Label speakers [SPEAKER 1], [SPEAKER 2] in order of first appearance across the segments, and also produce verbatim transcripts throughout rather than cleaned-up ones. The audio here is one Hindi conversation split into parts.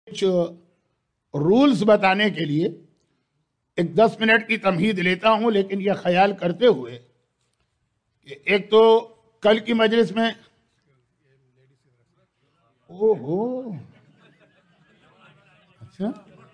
[SPEAKER 1] कुछ रूल्स बताने के लिए एक दस मिनट की तमहीद लेता हूं, लेकिन यह ख्याल करते हुए कि एक तो कल की मजलिस में ओहो अच्छा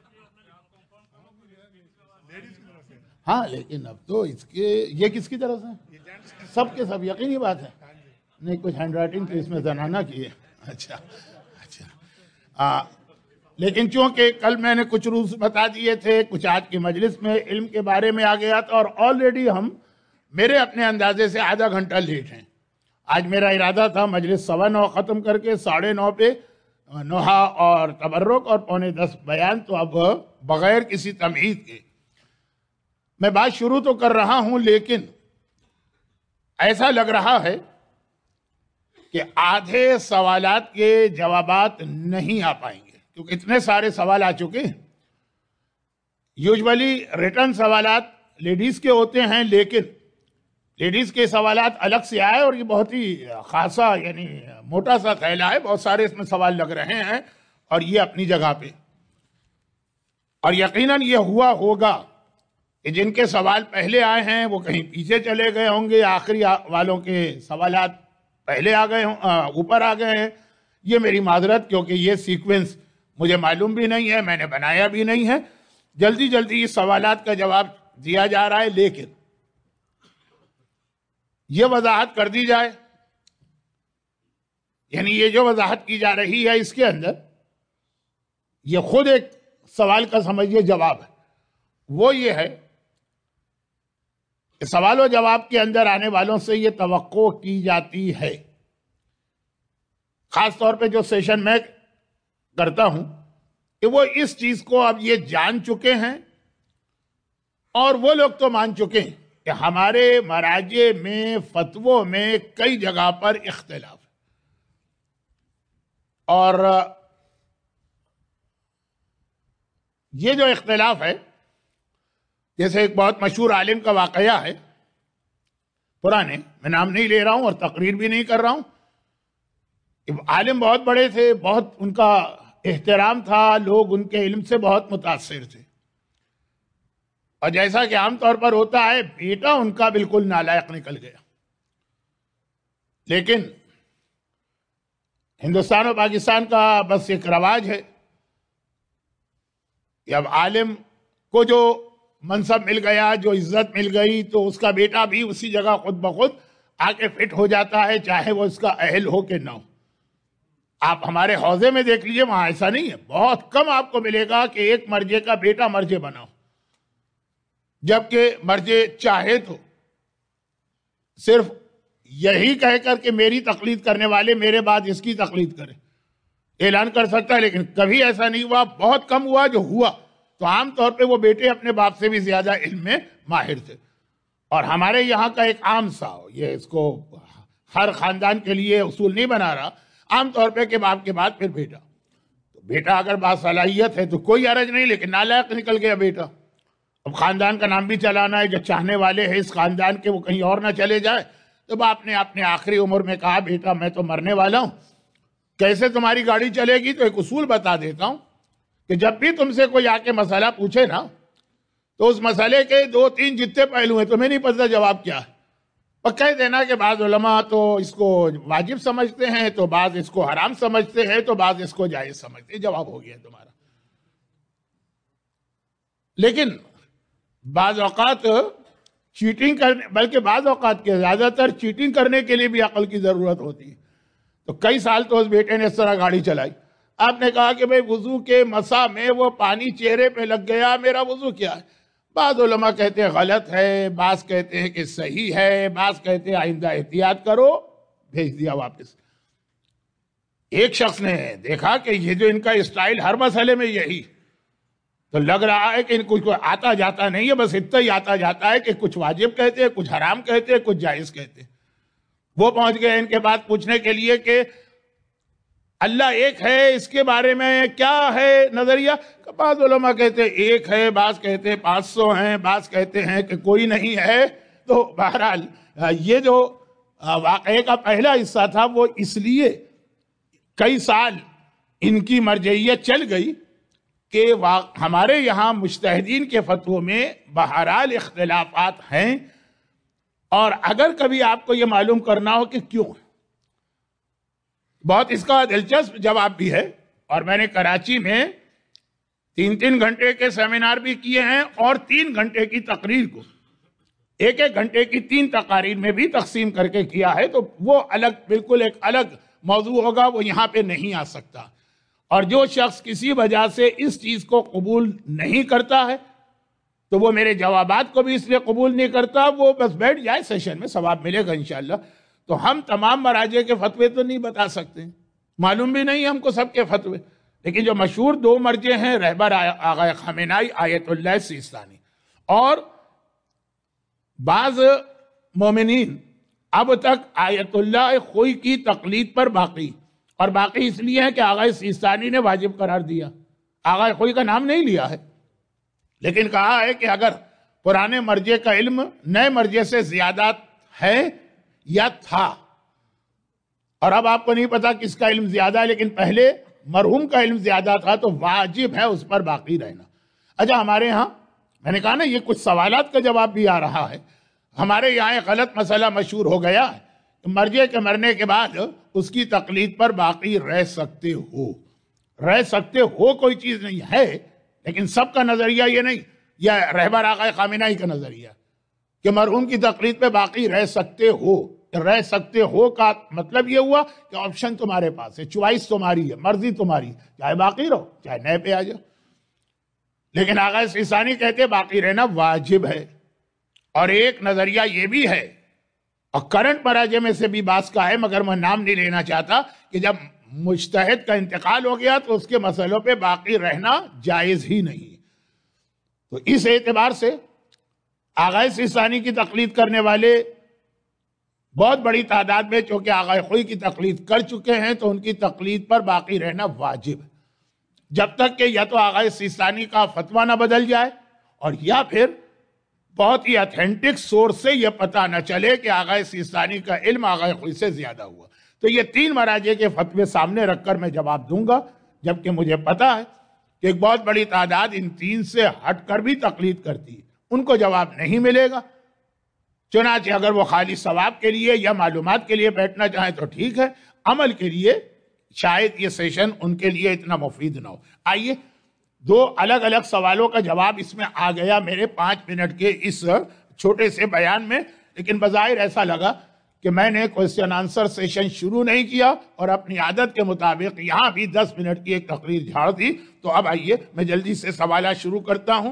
[SPEAKER 1] हाँ, लेकिन अब तो इसके ये किसकी तरफ से सबके सब यकीनी बात है, नहीं कुछ हैंड राइटिंग तो इसमें जनाना की है। अच्छा अच्छा आ, लेकिन चूंकि कल मैंने कुछ रूल्स बता दिए थे, कुछ आज की मजलिस में इल्म के बारे में आ गया था, और ऑलरेडी हम मेरे अपने अंदाजे से आधा घंटा लेट हैं। आज मेरा इरादा था मजलिस सवा नौ ख़त्म करके साढ़े नौ पे नोहा और तबर्रुक और पौने दस बयान, तो अब बगैर किसी तमहीद के मैं बात शुरू तो कर रहा हूं, लेकिन ऐसा लग रहा है कि आधे सवालात के जवाबात नहीं आ पाएंगे, क्योंकि इतने सारे सवाल आ चुके हैं। यूजुअली रिटर्न सवालात लेडीज के होते हैं, लेकिन लेडीज के सवालात अलग से आए और ये बहुत ही खासा यानी मोटा सा थैला है, बहुत सारे इसमें सवाल लग रहे हैं और ये अपनी जगह पे। और यकीनन ये हुआ होगा कि जिनके सवाल पहले आए हैं वो कहीं पीछे चले गए होंगे, आखिरी वालों के सवालात पहले आ गए ऊपर आ गए हैं। ये मेरी माजरत, क्योंकि ये सीक्वेंस मुझे मालूम भी नहीं है, मैंने बनाया भी नहीं है। जल्दी जल्दी इस सवालात का जवाब दिया जा रहा है, लेकिन ये वजाहत कर दी जाए, यानी ये जो वजाहत की जा रही है इसके अंदर ये खुद एक सवाल का समझिए जवाब है। वो ये है कि सवाल और जवाब के अंदर आने वालों से ये तवक्को की जाती है, खास तौर पे जो सेशन मैं करता हूं, कि वो इस चीज को अब ये जान चुके हैं, और वो लोग तो मान चुके हैं कि हमारे मराजे में फतवों में कई जगह पर इख्तिलाफ है। और ये जो इख्तिलाफ है, जैसे एक बहुत मशहूर आलिम का वाकया है, पुराने, मैं नाम नहीं ले रहा हूं और तकरीर भी नहीं कर रहा हूं। आलिम बहुत बड़े थे, बहुत उनका एहतराम था, लोग उनके इल्म से बहुत मुतासिर थे, और जैसा कि आमतौर पर होता है बेटा उनका बिल्कुल नालायक निकल गया। लेकिन हिंदुस्तान और पाकिस्तान का बस एक रवाज है कि अब आलिम को जो मनसब मिल गया, जो इज्जत मिल गई, तो उसका बेटा भी उसी जगह खुद ब खुद आके फिट हो जाता है, चाहे वो इसका अहल हो कि ना हो। आप हमारे हौजे में देख लीजिए, वहां ऐसा नहीं है। बहुत कम आपको मिलेगा कि एक मर्जे का बेटा मर्जे बनाओ, जबकि मर्जे चाहे तो सिर्फ यही कहकर के मेरी तकलीद करने वाले मेरे बाद इसकी तकलीद करें, ऐलान कर सकता है, लेकिन कभी ऐसा नहीं हुआ। बहुत कम हुआ, जो हुआ तो आमतौर पे वो बेटे अपने बाप से भी ज्यादा इल्म में माहिर थे। और हमारे यहाँ का एक आम सा, ये इसको हर खानदान के लिए उसूल नहीं बना रहा, आमतौर पे के बाप के बाद फिर बेटा। तो बेटा अगर बासलाहियत है तो कोई अरज नहीं, लेकिन नालायक निकल गया बेटा। अब खानदान का नाम भी चलाना है, जो चाहने वाले हैं इस खानदान के वो कहीं और ना चले जाए। तो बाप ने अपने आखिरी उम्र में कहा, बेटा मैं तो मरने वाला हूं, कैसे तुम्हारी गाड़ी चलेगी? तो एक उसूल बता देता हूं कि जब भी तुमसे कोई आके मसला पूछे ना, तो उस मसले के दो तीन जितने पहलू हैं तुम्हें नहीं पता जवाब क्या है, और कह देना कि बाज उलमा तो इसको वाजिब समझते हैं, तो बाज इसको हराम समझते हैं, तो बाज इसको जायज समझते हैं। जवाब हो गया तुम्हारा। लेकिन बाज औकात चीटिंग करने, बल्कि बाज औकात के ज्यादातर चीटिंग करने के लिए भी अकल की जरूरत होती है। तो कई साल तो उस बेटे ने इस तरह गाड़ी चलाई। आपने कहा कि भाई वुजू के मसा में वो पानी चेहरे पे लग गया, मेरा वुजू क्या है? बाज़ उलमा कहते हैं गलत है, बाज़ कहते हैं कि सही है, बाज़ कहते हैं आइंदा एहतियात करो, भेज दिया वापस। एक शख्स ने देखा कि ये जो इनका स्टाइल हर मसले में यही, तो लग रहा है कि इनको कोई आता जाता नहीं है, बस इतना ही आता जाता है कि कुछ वाजिब कहते हैं, कुछ हराम कहते हैं, कुछ जायज कहते हैं। वो पहुंच गए इनके पास पूछने के लिए कि अल्लाह एक है, इसके बारे में क्या है नजरिया? बाज़ उलमा कहते हैं एक है, बाज़ कहते हैं पाँच सौ हैं, बाज़ कहते हैं कि कोई नहीं है। तो बहरहाल ये जो वाक़े का पहला हिस्सा था वो इसलिए कई साल इनकी मरजइयत चल गई कि हमारे यहाँ मुज्तहिदीन के फतवों में बहरहाल इख्तिलाफात हैं, और अगर कभी आपको ये मालूम करना हो कि क्यों, बहुत इसका दिलचस्प जवाब भी है। और मैंने कराची में तीन तीन घंटे के सेमिनार भी किए हैं और तीन घंटे की तकरीर को एक एक घंटे की तीन तकारीर में भी तकसीम करके किया है, तो वो अलग, बिल्कुल एक अलग मौजू होगा, वो यहाँ पे नहीं आ सकता। और जो शख्स किसी वजह से इस चीज को कबूल नहीं करता है तो वो मेरे जवाबात को भी इसलिए कबूल नहीं करता, वो बस बैठ जाए, सेशन में सवाब मिलेगा इंशाल्लाह। तो हम तमाम मराजे के फतवे तो नहीं बता सकते, मालूम भी नहीं हमको सबके फतवे, लेकिन जो मशहूर दो मर्जे हैं, रहबर आगा खमेनाई, आयतुल्लाह सिस्तानी, और बाज मोमिनीन अब तक आयतुल्लाह खोई की तकलीद पर बाकी, और बाकी इसलिए है कि आगा सिस्तानी ने वाजिब करार दिया। आगा खोई का नाम नहीं लिया है, लेकिन कहा है कि अगर पुराने मर्जे का इल्म नए मर्जे से ज्यादा है या था, और अब आपको नहीं पता किसका इल्म ज्यादा है, लेकिन पहले मरहूम का इल्म ज्यादा था, तो वाजिब है उस पर बाकी रहना। अच्छा, हमारे यहाँ मैंने कहा ना, ये कुछ सवालात का जवाब भी आ रहा है। हमारे यहाँ एक गलत मसला मशहूर हो गया है, मर्जे के मरने के बाद उसकी तकलीद पर बाकी रह सकते हो। रह सकते हो कोई चीज नहीं है, लेकिन सबका नजरिया ये नहीं, यह रहबर आगा खामिनाई का नजरिया कि मरहूम की तकलीद पे बाकी रह सकते हो। रह सकते हो का मतलब ये हुआ कि ऑप्शन तुम्हारे पास है, चॉइस तुम्हारी है, मर्जी तुम्हारी, चाहे बाकी रहो चाहे नए पे आ जाओ। लेकिन आगा सिस्तानी कहते बाकी रहना वाजिब है। और एक नजरिया ये भी है, और करंट मराजे में से भी बास का है, मगर मैं नाम नहीं लेना चाहता, कि जब मुज्तहिद का इंतकाल हो गया तो उसके मसलों पे बाकी रहना जायज ही नहीं। तो इस एतबार से आगा सिस्तानी की तकलीद करने वाले बहुत बड़ी तादाद में, चूंकि आगा खुई की तकलीद कर चुके हैं, तो उनकी तकलीद पर बाकी रहना वाजिब है, जब तक कि या तो आगा सिस्तानी का फतवा ना बदल जाए, और या फिर बहुत ही ऑथेंटिक सोर्स से यह पता न चले कि आगा सिस्तानी का इल्म आगा खुई से ज्यादा हुआ। तो ये तीन मराजे के फतवे सामने रखकर मैं जवाब दूंगा, जबकि मुझे पता है कि एक बहुत बड़ी तादाद इन तीन से हटकर भी तकलीद करती है, उनको जवाब नहीं मिलेगा। चुनाचे अगर वो खाली सवाब के लिए या मालूमात के लिए बैठना चाहें तो ठीक है, अमल के लिए शायद ये सेशन उनके लिए इतना मुफीद ना हो। आइए, दो अलग अलग सवालों का जवाब इसमें आ गया मेरे पांच मिनट के इस छोटे से बयान में, लेकिन बज़ाहिर ऐसा लगा कि मैंने क्वेश्चन आंसर सेशन शुरू नहीं किया और अपनी आदत के मुताबिक यहां भी दस मिनट की एक तकरीर झाड़ दी। तो अब आइए मैं जल्दी से सवाल शुरू करता हूं।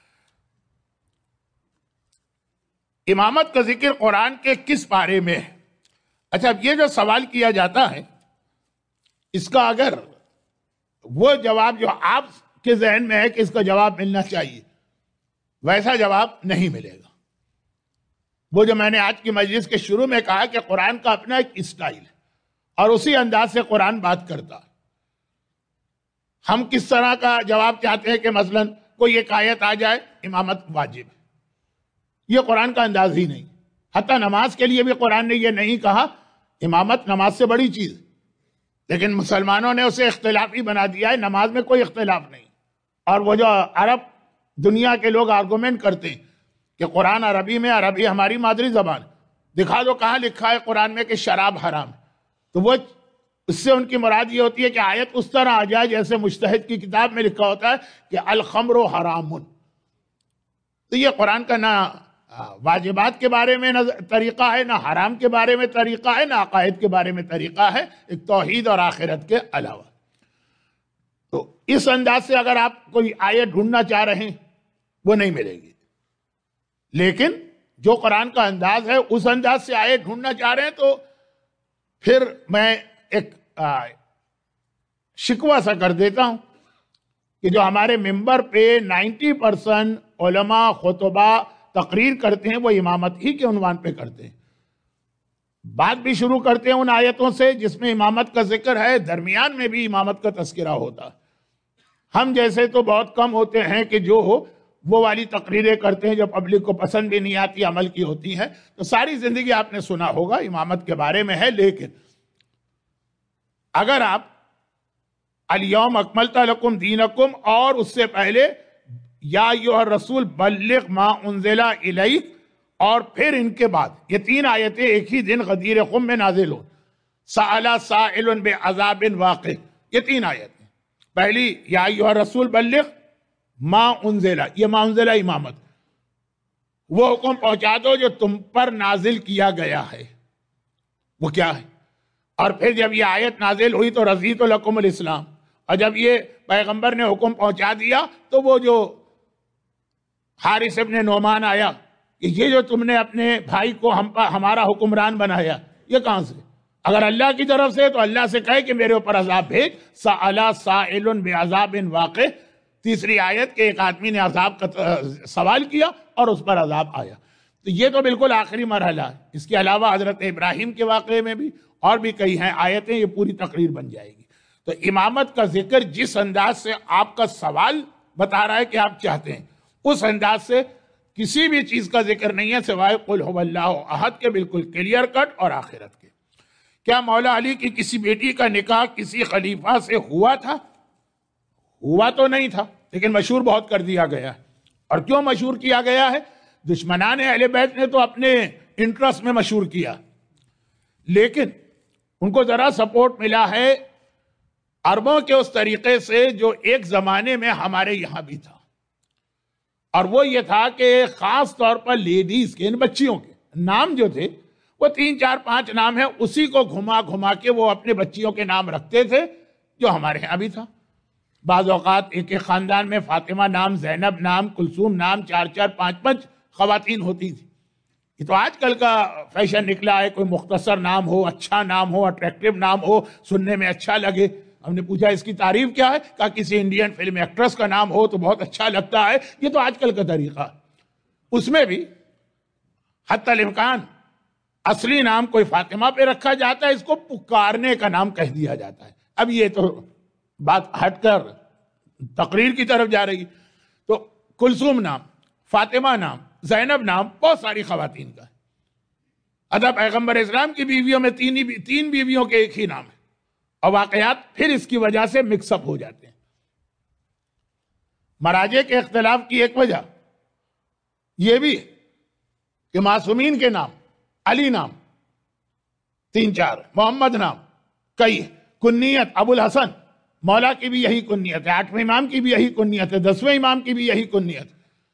[SPEAKER 1] इमामत का जिक्र कुरान के किस पारे में है? अच्छा, अब ये जो सवाल किया जाता है, इसका अगर वो जवाब जो आपके जहन में है कि इसका जवाब मिलना चाहिए, वैसा जवाब नहीं मिलेगा। वो जो मैंने आज की मजलिस के शुरू में कहा कि कुरान का अपना एक स्टाइल है और उसी अंदाज से कुरान बात करता है। हम किस तरह का जवाब चाहते हैं कि मसलन कोई एक आयत आ जाए, इमामत वाजिब है, ये कुरान का अंदाज ही नहीं। हत्ता नमाज के लिए भी कुरान ने ये नहीं कहा इमामत नमाज से बड़ी चीज, लेकिन मुसलमानों ने उसे इख्तिलाफी बना दिया है, नमाज में कोई इख्तिलाफ नहीं। और वो जो अरब दुनिया के लोग आर्गुमेंट करते हैं कि कुरान अरबी में, अरबी हमारी मादरी जबान, दिखा दो कहाँ लिखा है कुरान में कि शराब हराम, तो वो इससे उनकी मुराद ये होती है कि आयत उस तरह आ जाए जैसे मुज्तहिद की किताब में लिखा होता है कि अल खम्रो हरामुन। तो ये कुरान का ना वाजिबात के बारे में ना तरीका है, ना हराम के बारे में तरीका है, ना अकायद के बारे में तरीका है, एक तौहीद और आखिरत के अलावा। तो इस अंदाज से अगर आप कोई आयत ढूंढना चाह रहे हैं वो नहीं मिलेगी, लेकिन जो कुरान का अंदाज है उस अंदाज से आयत ढूंढना चाह रहे हैं तो फिर मैं एक आ, शिकवा सा कर देता हूं कि जो हमारे मिंबर पे नब्बे परसेंट उलमा खुतबा तकरीर करते हैं वो इमामत ही के उन्वान पे करते हैं। बात भी शुरू करते हैं उन आयतों से जिसमें इमामत का जिक्र है, दरमियान में भी इमामत का तस्करा होता है। हम जैसे तो बहुत कम होते हैं कि जो हो वो वाली तकरीरें करते हैं जो पब्लिक को पसंद भी नहीं आती, अमल की होती हैं। तो सारी जिंदगी आपने सुना होगा इमामत के बारे में है, लेकिन अगर आप अल-यौम अकमलतु लकुम दीनकुम, और उससे पहले या अय्युहर रसूल बल्लिग मा उन्ज़िला इलैक, और फिर इनके बाद ये तीन आयतें एक ही दिन गदीर खुम में नाजिल हो। सअला साइलुन बिअज़ाबिन वाक़ि, ये तीन आयतें। पहली या अय्युहर रसूल बल्लिग मा उन्ज़िला, ये मा उन्ज़िला इमामत, वो हुक्म पहुंचा दो जो तुम पर नाजिल किया गया है, वो क्या है। और फिर जब ये आयत नाजिल हुई तो रज़ीतु लकुमुल इस्लाम, और जब ये पैगंबर ने हुक्म पहुंचा दिया तो वो जो हारिस इब्न नोमान आया कि ये जो तुमने अपने भाई को हम पर हमारा हुक्मरान बनाया, ये कहां से? अगर अल्लाह की तरफ से तो अल्लाह से कहे कि मेरे ऊपर अजाब भेज। सअला साइलुन बिअज़ाबिन वाक़ि, तीसरी आयत के एक आदमी ने अजाब का सवाल किया और उस पर अजाब आया। तो ये तो बिल्कुल आखिरी मरहला है। इसके अलावा हजरत इब्राहिम के वाक़े में भी और भी कई हैं आयतें, ये पूरी तकरीर बन जाएगी। तो इमामत का जिक्र जिस अंदाज से आपका सवाल बता रहा है कि आप चाहते हैं, उस अंदाज से किसी भी चीज का जिक्र नहीं है सिवाय कुल हुवल्लाहु अहद के, बिल्कुल क्लियर कट और आखिरत के। क्या मौला अली की किसी बेटी का निकाह किसी खलीफा से हुआ था? हुआ तो नहीं था, लेकिन मशहूर बहुत कर दिया गया है। और क्यों मशहूर किया गया है? दुश्मनान अहले बैत ने तो अपने इंटरेस्ट में मशहूर किया, लेकिन उनको जरा सपोर्ट मिला है अरबों के उस तरीके से जो एक जमाने में हमारे यहां भी था। और वो ये था कि खास तौर पर लेडीज के, इन बच्चियों के नाम जो थे वो तीन चार पांच नाम है, उसी को घुमा घुमा के वो अपने बच्चियों के नाम रखते थे, जो हमारे यहां भी था। बाज़ औक़ात एक एक खानदान में फातिमा नाम, जैनब नाम, कुलसूम नाम, चार चार पांच पांच खवातीन होती थी। ये तो आजकल का फैशन निकला है, कोई मुख्तसर नाम हो, अच्छा नाम हो, अट्रैक्टिव नाम हो, सुनने में अच्छा लगे। हमने पूछा इसकी तारीफ क्या है? कहा किसी इंडियन फिल्म एक्ट्रेस का नाम हो तो बहुत अच्छा लगता है। ये तो आजकल का तरीका। उसमें भी हत्तल इम्कान असली नाम कोई फातिमा पे रखा जाता है, इसको पुकारने का नाम कह दिया जाता है। अब ये तो बात हटकर तकरीर की तरफ जा रही। तो कुलसूम नाम, फातिमा नाम, जैनब नाम बहुत सारी खवातीन का है। अदब पैगंबर इस्लाम की बीवियों में तीन ही तीन बीवियों के एक ही नाम है, और वाकयात फिर इसकी वजह से मिक्सअप हो जाते हैं। मराजे के इख्तिलाफ की एक वजह यह भी कि मासूमीन के नाम, अली नाम तीन चार, मोहम्मद नाम कई, कुन्नियत अबुल हसन, मौला की भी यही कुन्नियत है, आठवें इमाम की भी यही कुन्नियत है, दसवें इमाम की भी यही कुन्नियत।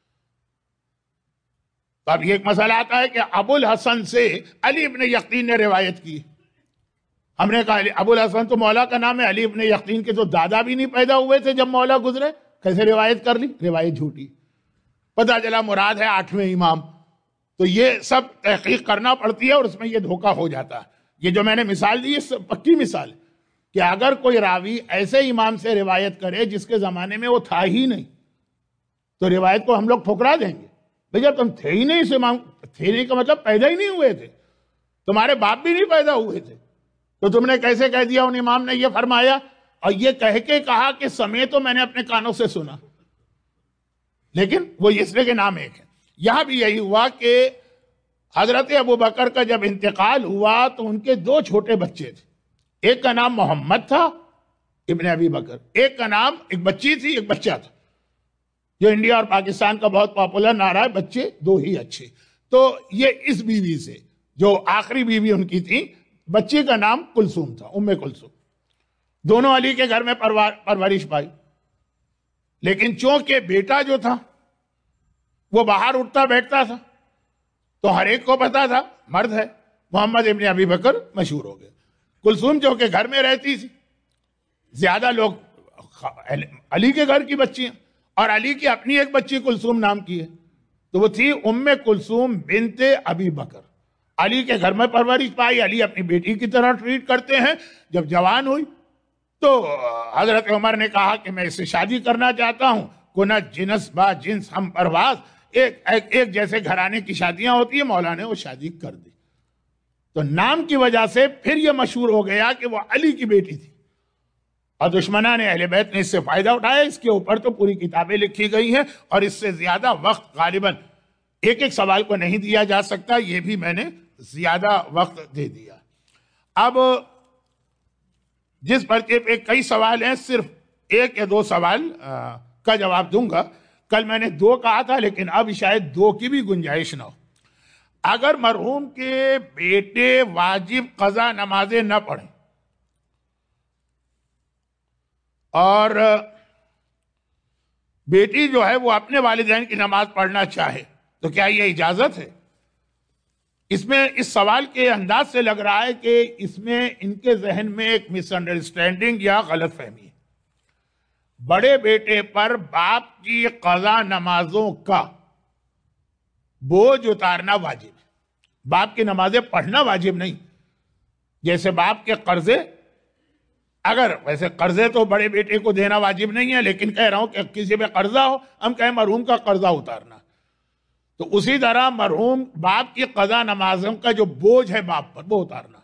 [SPEAKER 1] तो अब एक मसला आता है कि अबुल हसन से अली इब्ने यकीन ने रिवायत की। हमने कहा अबुल हसन तो मौला का नाम है, अली इब्ने यकीन के तो दादा भी नहीं पैदा हुए थे जब मौला गुजरे, कैसे रिवायत कर ली? रिवायत झूठी। पता चला मुराद है आठवें इमाम। तो ये सब तहकीक करना पड़ती है और उसमें ये धोखा हो जाता है। ये जो मैंने मिसाल दी है पक्की मिसाल है कि अगर कोई रावी ऐसे इमाम से रिवायत करे जिसके जमाने में वो था ही नहीं, तो रिवायत को हम लोग ठुकरा देंगे। भैया तुम थे ही नहीं, इस इमाम थे नहीं का मतलब पैदा ही नहीं हुए थे, तुम्हारे बाप भी नहीं पैदा हुए थे, तो तुमने कैसे कह दिया उन इमाम ने ये फरमाया? और ये कह के कहा कि समय तो मैंने अपने कानों से सुना, लेकिन वो इसलिए के नाम एक है। यहां भी यही हुआ कि हजरत अबू बकर का जब इंतकाल हुआ तो उनके दो छोटे बच्चे थे। एक का नाम मोहम्मद था इब्ने अबी बकर, एक का नाम, एक बच्ची थी एक बच्चा था, जो इंडिया और पाकिस्तान का बहुत पॉपुलर नारा है, बच्चे दो ही अच्छे। तो ये इस बीवी से, जो आखिरी बीवी उनकी थी, बच्ची का नाम कुलसूम था, उम्मे कुलसूम। दोनों अली के घर में परवरिश पाई, लेकिन चूंकि बेटा जो था वो बाहर उठता बैठता था, तो हर एक को पता था मर्द है, मोहम्मद इब्ने अबी बकर मशहूर हो गए। कुलसूम जो के घर में रहती थी, ज्यादा लोग अली के घर की बच्चियां, और अली की अपनी एक बच्ची कुलसूम नाम की है, तो वो थी उम्मे कुलसूम बिनते अबी बकर। अली के घर में परवरिश पाई, अली अपनी बेटी की तरह ट्रीट करते हैं। जब जवान हुई तो हजरत उमर ने कहा कि मैं इससे शादी करना चाहता हूं। कुना जिनस बा जिन्स हम परवाज, एक, एक एक जैसे घराने की शादियां होती है, मौला ने वो शादी कर दी। तो नाम की वजह से फिर यह मशहूर हो गया कि वो अली की बेटी थी, और दुश्मना ने अहले बैत ने इससे फायदा उठाया। इसके ऊपर तो पूरी किताबें लिखी गई हैं, और इससे ज्यादा वक्त गालिबन एक एक सवाल को नहीं दिया जा सकता, ये भी मैंने ज्यादा वक्त दे दिया। अब जिस पर्चे पे कई सवाल हैं, सिर्फ एक या दो सवाल आ, का जवाब दूंगा। कल मैंने दो कहा था, लेकिन अब शायद दो की भी गुंजाइश ना हो। अगर मरहूम के बेटे वाजिब कज़ा नमाजें न पढ़ें और बेटी जो है वो अपने वालिदैन की नमाज पढ़ना चाहे, तो क्या ये इजाजत है? इसमें इस सवाल के अंदाज से लग रहा है कि इसमें इनके जहन में एक मिसअंडरस्टैंडिंग या गलतफहमी है। बड़े बेटे पर बाप की कज़ा नमाजों का बोझ उतारना वाजिब है, बाप की नमाजें पढ़ना वाजिब नहीं। जैसे बाप के कर्जे, अगर वैसे कर्जे तो बड़े बेटे को देना वाजिब नहीं है, लेकिन कह रहा हूं कि किसी पे कर्जा हो, हम कहें मरहूम का कर्जा उतारना, तो उसी तरह मरहूम बाप की कज़ा नमाजों का जो बोझ है बाप पर, वो उतारना।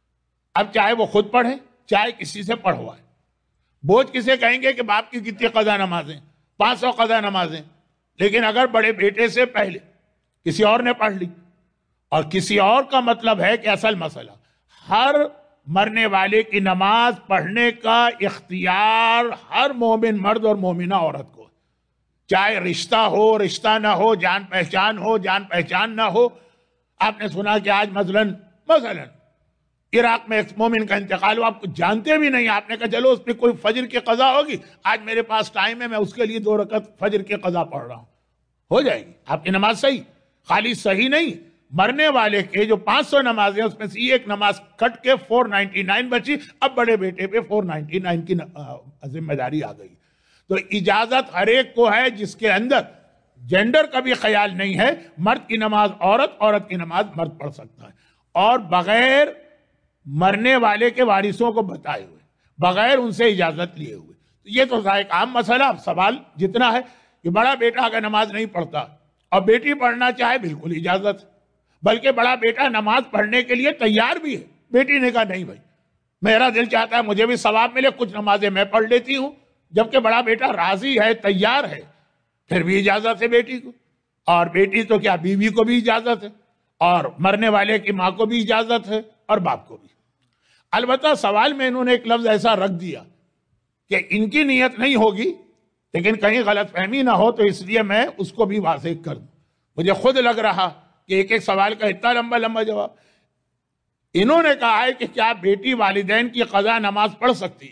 [SPEAKER 1] अब चाहे वो खुद पढ़े चाहे किसी से पढ़वाए। बोझ किसे कहेंगे कि बाप की कितनी कज़ा नमाजें, पांच सौ कज़ा नमाजें, लेकिन अगर बड़े बेटे से पहले किसी और ने पढ़ ली, और किसी और का मतलब है कि असल मसला, हर मरने वाले की नमाज पढ़ने का इख्तियार हर मोमिन मर्द और मोमिना औरत को, चाहे रिश्ता हो रिश्ता ना हो, जान पहचान हो जान पहचान ना हो। आपने सुना कि आज मसलन मसलन इराक में एक मोमिन का इंतकाल हुआ, आप कुछ जानते भी नहीं, आपने कहा चलो उस पर कोई फजर की कज़ा होगी, आज मेरे पास टाइम है, मैं उसके लिए दो रकत फजर की कज़ा पढ़ रहा हूं, हो जाएगी आपकी नमाज सही। खाली सही नहीं, मरने वाले के जो पांच सौ नमाजें उसमें से एक नमाज कट के चार सौ निन्यानवे बची, अब बड़े बेटे पे चार सौ निन्यानवे की जिम्मेदारी आ गई। तो इजाजत हर एक को है जिसके अंदर जेंडर का भी ख्याल नहीं है, मर्द की नमाज औरत, औरत की नमाज मर्द पढ़ सकता है, और बगैर मरने वाले के वारिसों को बताए हुए, बगैर उनसे इजाजत लिए हुए। तो ये तो एक आम मसला। सवाल जितना है कि बड़ा बेटा अगर नमाज नहीं पढ़ता और बेटी पढ़ना चाहे, बिल्कुल इजाजत, बल्कि बड़ा बेटा नमाज पढ़ने के लिए तैयार भी है। बेटी ने कहा नहीं भाई, मेरा दिल चाहता है मुझे भी सवाब मिले, कुछ नमाजें मैं पढ़ लेती हूं, जबकि बड़ा बेटा राजी है, तैयार है, फिर भी इजाजत है बेटी को। और बेटी तो क्या, बीवी को भी इजाजत है, और मरने वाले की मां को भी इजाजत है, और बाप को भी। अलबत्ता सवाल में इन्होंने एक लफ्ज ऐसा रख दिया कि इनकी नीयत नहीं होगी, लेकिन कहीं गलतफहमी ना हो, तो इसलिए मैं उसको भी वाज़ेह कर दूं। मुझे खुद लग रहा कि एक एक सवाल का इतना लंबा लंबा जवाब। इन्होंने कहा है कि क्या बेटी वालिदैन की कज़ा नमाज पढ़ सकती?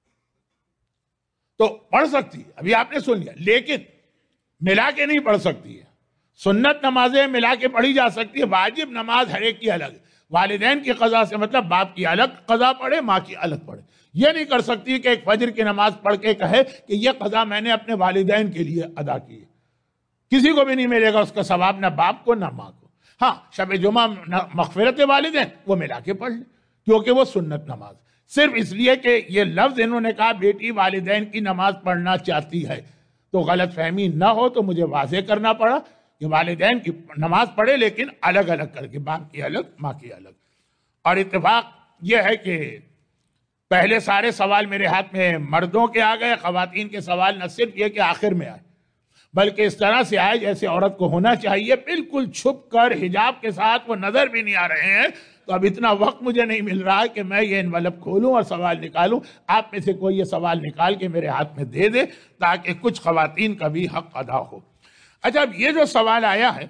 [SPEAKER 1] तो पढ़ सकती है, अभी आपने सुन लिया, लेकिन मिला के नहीं पढ़ सकती है। सुन्नत नमाजें मिला के पढ़ी जा सकती है, वाजिब नमाज हर एक की अलग। वालिदैन की कज़ा से मतलब बाप की अलग कज़ा पढ़े, माँ की अलग पढ़े। यह नहीं कर सकती कि एक फजर की नमाज पढ़ के कहे कि यह कज़ा मैंने अपने वालिदैन के लिए अदा की है। किसी को भी नहीं मिलेगा उसका सवाब, ना बाप को ना माँ को। हाँ, शब जुमा मग़फ़िरत वालिदैन वो मिला के पढ़ ले, क्योंकि वो सुन्नत नमाज। सिर्फ इसलिए कि ये लफ्ज इन्होंने कहा बेटी वालिदैन की नमाज पढ़ना चाहती है, तो गलत फहमी ना हो, तो मुझे वाज़ेह करना पड़ा कि वालिदैन की नमाज पढ़े, लेकिन अलग अलग करके, बाप की अलग माँ की अलग। और इत्तेफाक यह है कि पहले सारे सवाल मेरे हाथ में मर्दों के आ गए, ख़वातीन के सवाल न सिर्फ ये कि आखिर में आए, बल्कि इस तरह से आए जैसे औरत को होना चाहिए, बिल्कुल छुप कर हिजाब के साथ, वो नजर भी नहीं आ रहे हैं। तो अब इतना वक्त मुझे नहीं मिल रहा है कि मैं ये एनवलप खोलूं और सवाल निकालूं। आप में से कोई ये सवाल निकाल के मेरे हाथ में दे दे, ताकि कुछ ख़वातीन का भी हक अदा हो। अच्छा, अब ये जो सवाल आया है,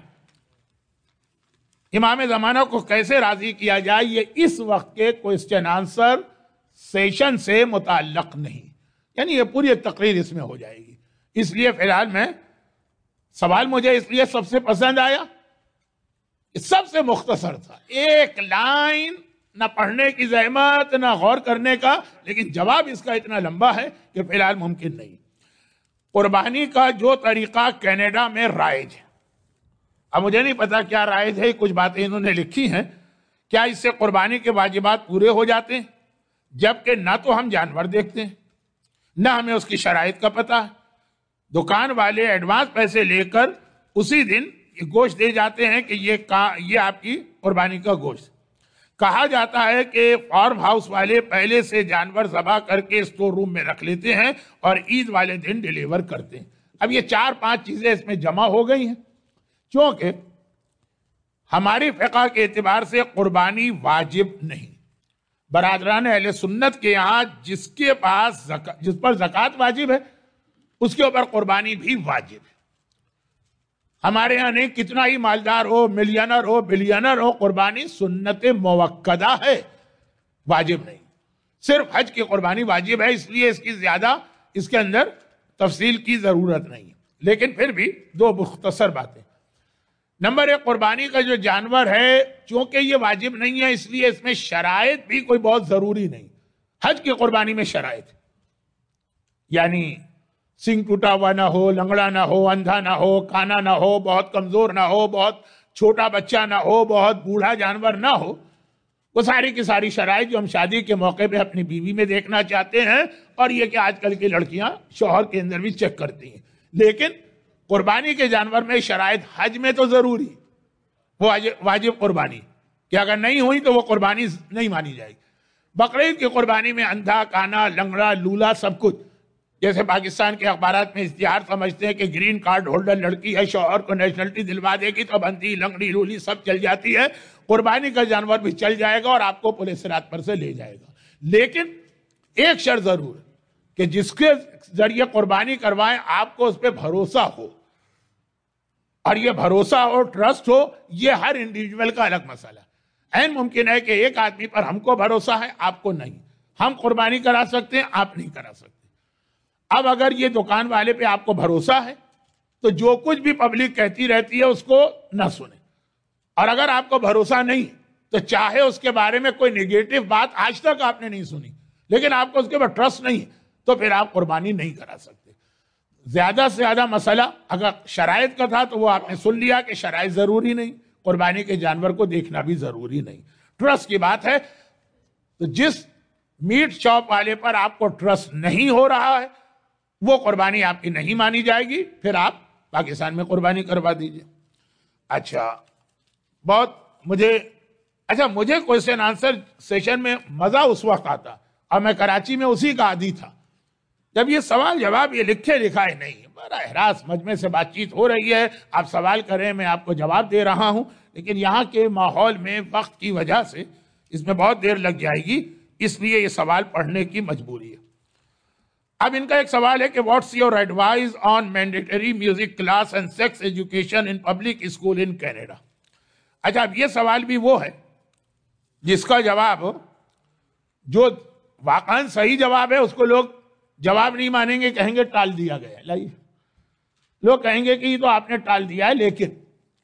[SPEAKER 1] इमाम ज़माना को कैसे राजी किया जाए, ये इस वक्त के क्वेश्चन आंसर सेशन से मुताल्लक नहीं, यानी ये पूरी तकरीर इसमें हो जाएगी। इसलिए फिलहाल मैं, सवाल मुझे इसलिए सबसे पसंद आया, सबसे मुख्तसर था, एक लाइन, ना पढ़ने की जहमत ना गौर करने का, लेकिन जवाब इसका इतना लंबा है कि फिलहाल मुमकिन नहीं। कुर्बानी का जो तरीका कनाडा में राइज है, अब मुझे नहीं पता क्या राइज है, कुछ बातें इन्होंने लिखी हैं, क्या इससे कुर्बानी के वाजिबात पूरे हो जाते हैं? जबकि ना तो हम जानवर देखते हैं, ना हमें उसकी शराइत का पता है। दुकान वाले एडवांस पैसे लेकर उसी दिन ये गोश्त दे जाते हैं कि ये का ये आपकी कुर्बानी का गोश्त। कहा जाता है कि फार्म हाउस वाले पहले से जानवर ज़बह करके स्टोर रूम में रख लेते हैं और ईद वाले दिन डिलीवर करते हैं। अब ये चार पांच चीजें इसमें जमा हो गई हैं, क्योंकि हमारी फ़िक़्ह के एतबार से कुर्बानी वाजिब नहीं, बरादरान अहले सुन्नत के यहाँ जिसके पास ज़का, जिस पर ज़कात वाजिब है उसके ऊपर कुर्बानी भी वाजिब है। हमारे यहाँ नहीं, कितना ही मालदार हो, मिलियनर हो, बिलियनर हो, कुर्बानी सुन्नत मुवक्कदा है, वाजिब नहीं। सिर्फ हज की कुर्बानी वाजिब है, इसलिए इसकी ज्यादा इसके अंदर तफसील की जरूरत नहीं है। लेकिन फिर भी दो मुख्तसर बातें। नंबर एक, कुर्बानी का जो जानवर है चूंकि ये वाजिब नहीं है इसलिए इसमें शराइत भी कोई बहुत जरूरी नहीं। हज की कुर्बानी में शराइत यानी सिंग टूटा हुआ ना हो, लंगड़ा ना हो, अंधा ना हो, काना ना हो, बहुत कमजोर ना हो, बहुत छोटा बच्चा ना हो, बहुत बूढ़ा जानवर ना हो, वो सारी की सारी शराइत जो हम शादी के मौके पे अपनी बीवी में देखना चाहते हैं, और ये कि आजकल की लड़कियां शौहर के अंदर भी चेक करती हैं। लेकिन कुर्बानी के जानवर में शराइत हज में तो जरूरी, वो वाजिब कुर्बानी कि अगर नहीं हुई तो वो कुर्बानी नहीं मानी जाएगी। बकरीद की कुर्बानी में अंधा, काना, लंगड़ा, लूला सब कुछ, जैसे पाकिस्तान के अखबारात में इश्तिहार समझते हैं कि ग्रीन कार्ड होल्डर लड़की है, शौहर को नेशनलिटी दिलवा देगी तो अंधी, लंगड़ी, लूली सब चल जाती है, कुर्बानी का जानवर भी चल जाएगा और आपको पुलिस रात पर से ले जाएगा। लेकिन एक शर्त जरूर है कि जिसके जरिए कुर्बानी करवाएं आपको उस पर भरोसा हो, और ये भरोसा हो, ट्रस्ट हो, ये हर इंडिविजुअल का अलग मसला है। मुमकिन है कि एक आदमी पर हमको भरोसा है, आपको नहीं, हम कुर्बानी करा सकते हैं, आप नहीं करा सकते। अब अगर ये दुकान वाले पे आपको भरोसा है तो जो कुछ भी पब्लिक कहती रहती है उसको ना सुने, और अगर आपको भरोसा नहीं तो चाहे उसके बारे में कोई नेगेटिव बात आज तक आपने नहीं सुनी लेकिन आपको उसके ऊपर ट्रस्ट नहीं तो फिर आप कुर्बानी नहीं करा सकते। ज्यादा से ज्यादा मसला अगर शराइत का था तो वो आपने सुन लिया कि शराइत जरूरी नहीं, कुर्बानी के जानवर को देखना भी जरूरी नहीं, ट्रस्ट की बात है। तो जिस मीट शॉप वाले पर आपको ट्रस्ट नहीं हो रहा है वो कुर्बानी आपकी नहीं मानी जाएगी, फिर आप पाकिस्तान में कुर्बानी करवा दीजिए। अच्छा, बहुत मुझे अच्छा मुझे क्वेश्चन आंसर सेशन में मजा उस वक्त आता और मैं कराची में उसी का आदी था जब ये सवाल जवाब ये लिखे लिखाए नहीं, बड़ा एहरास मजमे से बातचीत हो रही है, आप सवाल करें मैं आपको जवाब दे रहा हूं, लेकिन यहाँ के माहौल में वक्त की वजह से इसमें बहुत देर लग जाएगी, इसलिए ये सवाल पढ़ने की मजबूरी है। अब इनका एक सवाल है कि what's your advice on mandatory music class and sex education in public school in Canada. अच्छा, अब ये सवाल भी वो है जिसका जवाब जो वाकई सही जवाब है उसको लोग जवाब नहीं मानेंगे, कहेंगे टाल दिया गया। लाइए, लोग कहेंगे कि ये तो आपने टाल दिया है, लेकिन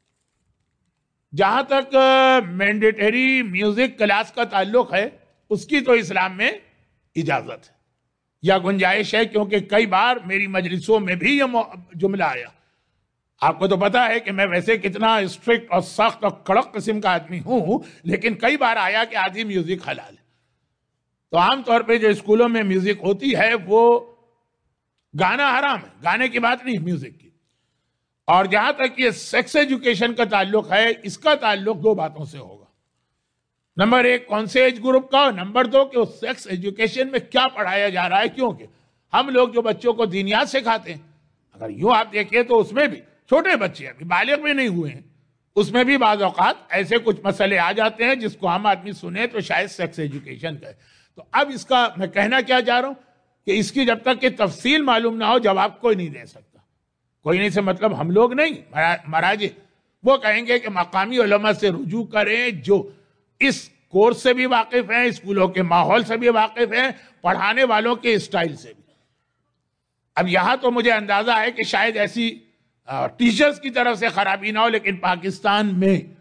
[SPEAKER 1] जहां तक मैंडेटरी म्यूजिक क्लास का ताल्लुक है उसकी तो इस्लाम में इजाजत है या गुंजाइश है, क्योंकि कई बार मेरी मजलिसों में भी यह जुमला आया। आपको तो पता है कि मैं वैसे कितना स्ट्रिक्ट और सख्त और कड़क किस्म का आदमी हूं, लेकिन कई बार आया कि आधी म्यूजिक हलाल है। तो आमतौर पे जो स्कूलों में म्यूजिक होती है वो गाना हराम है, गाने की बात नहीं, म्यूजिक की। और जहां तक ये सेक्स एजुकेशन का ताल्लुक है, इसका ताल्लुक दो बातों से होगा। नंबर एक, कौन से एज ग्रुप का, नंबर दो कि उस सेक्स एजुकेशन में क्या पढ़ाया जा रहा है। क्योंकि हम लोग जो बच्चों को दीनियात सिखाते हैं, अगर यूं आप देखिए तो उसमें भी छोटे बच्चे अभी बालिग भी नहीं हुए हैं, उसमें भी बाज़ औक़ात ऐसे कुछ मसले आ जाते हैं जिसको आम आदमी सुने तो शायद सेक्स एजुकेशन का है। तो अब इसका मैं कहना क्या चाह रहा हूं कि इसकी जब तक कि तफसील मालूम ना हो जवाब कोई नहीं दे सकता। कोई नहीं से मतलब हम लोग नहीं, महाराजे वो कहेंगे कि मकामी उलमा से रुजू करें जो इस कोर्स से भी वाकिफ हैं, स्कूलों के माहौल से भी वाकिफ हैं, पढ़ाने वालों के स्टाइल से भी। अब यहां तो मुझे अंदाजा है कि शायद ऐसी टीचर्स की तरफ से खराबी ना हो, लेकिन पाकिस्तान में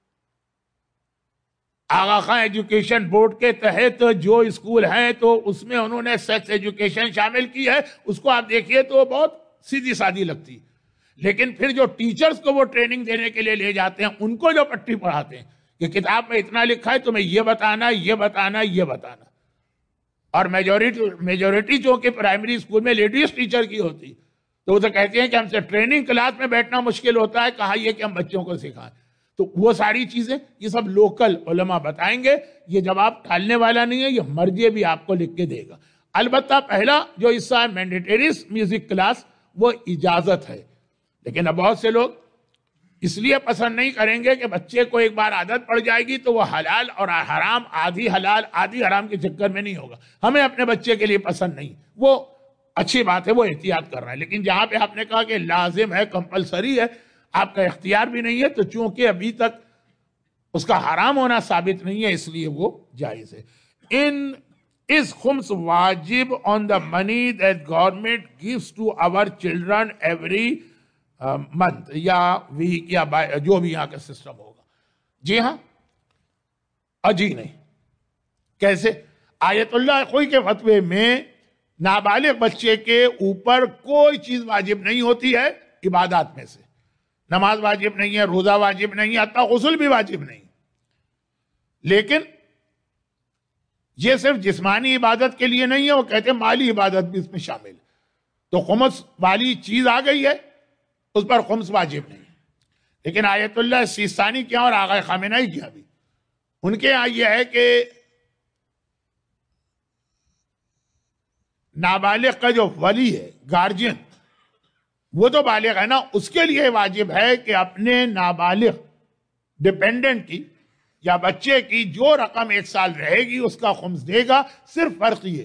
[SPEAKER 1] आगा खां एजुकेशन बोर्ड के तहत जो स्कूल हैं तो उसमें उन्होंने सेक्स एजुकेशन शामिल की है। उसको आप देखिए तो बहुत सीधी सादी लगती है, लेकिन फिर जो टीचर्स को वो ट्रेनिंग देने के लिए ले जाते हैं उनको जो पट्टी पढ़ाते हैं कि किताब में इतना लिखा है तुम्हें ये बताना ये बताना ये बताना। और मेजोरिटी मेजोरिटी जो कि प्राइमरी स्कूल में लेडीज टीचर की होती तो वो तो कहती हैं कि हमसे ट्रेनिंग क्लास में बैठना मुश्किल होता है, कहा यह कि हम बच्चों को सिखाएं। तो वो सारी चीजें ये सब लोकल उलमा बताएंगे, ये जवाब टालने वाला नहीं है, ये मर्जी भी आपको लिख के देगा। अलबत्ता पहला जो हिस्सा है मैंडेटरी म्यूजिक क्लास वो इजाजत है, लेकिन अब बहुत से लोग इसलिए पसंद नहीं करेंगे कि बच्चे को एक बार आदत पड़ जाएगी तो वो हलाल और हराम, आधी हलाल आधी हराम के चक्कर में नहीं होगा। हमें अपने बच्चे के लिए पसंद नहीं, वो अच्छी बात है, वो एहतियात कर रहा है। लेकिन जहां पे आपने कहा कि लाजिम है, कंपलसरी है, आपका इख्तियार भी नहीं है, तो चूंकि अभी तक उसका हराम होना साबित नहीं है, इसलिए वो जायज है। इन इज खुम्स वाजिब on the money that government gives to our children every month या वीक या जो भी यहां का सिस्टम होगा। जी हां, अजी नहीं। कैसे? आयतुल्लाह खोई के फतवे में नाबालिग बच्चे के ऊपर कोई चीज वाजिब नहीं होती है इबादत में से। नमाज वाजिब नहीं है, रोजा वाजिब नहीं है, हत्ता गुस्ल भी वाजिब नहीं। लेकिन यह सिर्फ जिस्मानी इबादत के लिए नहीं है, वो कहते हैं माली इबादत भी इसमें शामिल है। तो खुम्स वाली चीज आ गई है, उस पर खुम्स वाजिब नहीं। लेकिन आयतुल्लाह सिस्तानी क्या और आगा खामेनाई क्या भी, उनके यहां यह है कि नाबालिग का जो वली है, गार्जियन, वो तो बालिग है ना, उसके लिए वाजिब है कि अपने नाबालिग डिपेंडेंट की या बच्चे की जो रकम एक साल रहेगी उसका खुम्स देगा। सिर्फ फर्क ये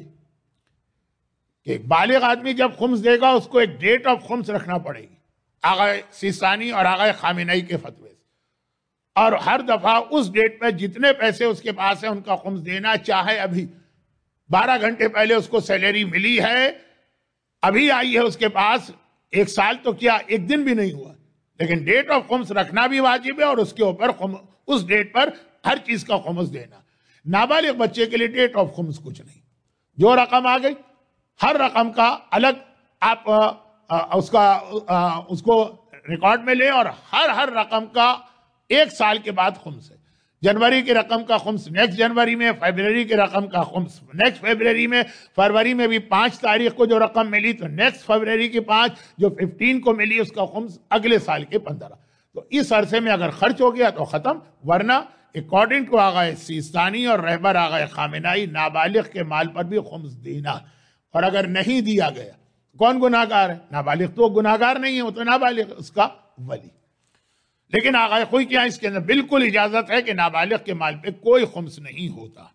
[SPEAKER 1] कि एक बालिग आदमी जब खुम्स देगा उसको एक डेट ऑफ खुम्स रखना पड़ेगी, आगा सिस्तानी और आगा खामेनाई के फतवे से, और हर दफा उस डेट पे जितने पैसे उसके पास है उनका खुम्स देना। चाहे अभी बारह घंटे पहले उसको सैलरी मिली है, अभी आई है उसके पास, एक साल तो क्या एक दिन भी नहीं हुआ, लेकिन डेट ऑफ खुम्स रखना भी वाजिब है और उसके ऊपर उस डेट पर हर चीज का खुम्स देना। नाबालिग बच्चे के लिए डेट ऑफ खुम्स कुछ नहीं, जो रकम आ गई हर रकम का अलग आप आ, आ, उसका आ, उसको रिकॉर्ड में ले, और हर हर रकम का एक साल के बाद खुम्स है। जनवरी की रकम का खुम्स नेक्स्ट जनवरी में, फरवरी की रकम का खुम्स नेक्स्ट फरवरी में, फरवरी में भी पांच तारीख को जो रकम मिली तो नेक्स्ट फरवरी की पांच, जो फिफ्टीन को मिली उसका खुम्स अगले साल के पंद्रह। तो इस अरसे में अगर खर्च हो गया तो खत्म, वरना अकॉर्डिंग टू आगा सिस्तानी और रहबर आगा खामेनाई नाबालिग के माल पर भी खुम्स देना। और अगर नहीं दिया गया, कौन गुनाहगार है? नाबालिग तो गुनाहगार नहीं है, वो तो नाबालिग उसका वली। लेकिन आगा कोई क्या इसके अंदर बिल्कुल इजाजत है कि नाबालिग के माल पे कोई खुम्स नहीं होता।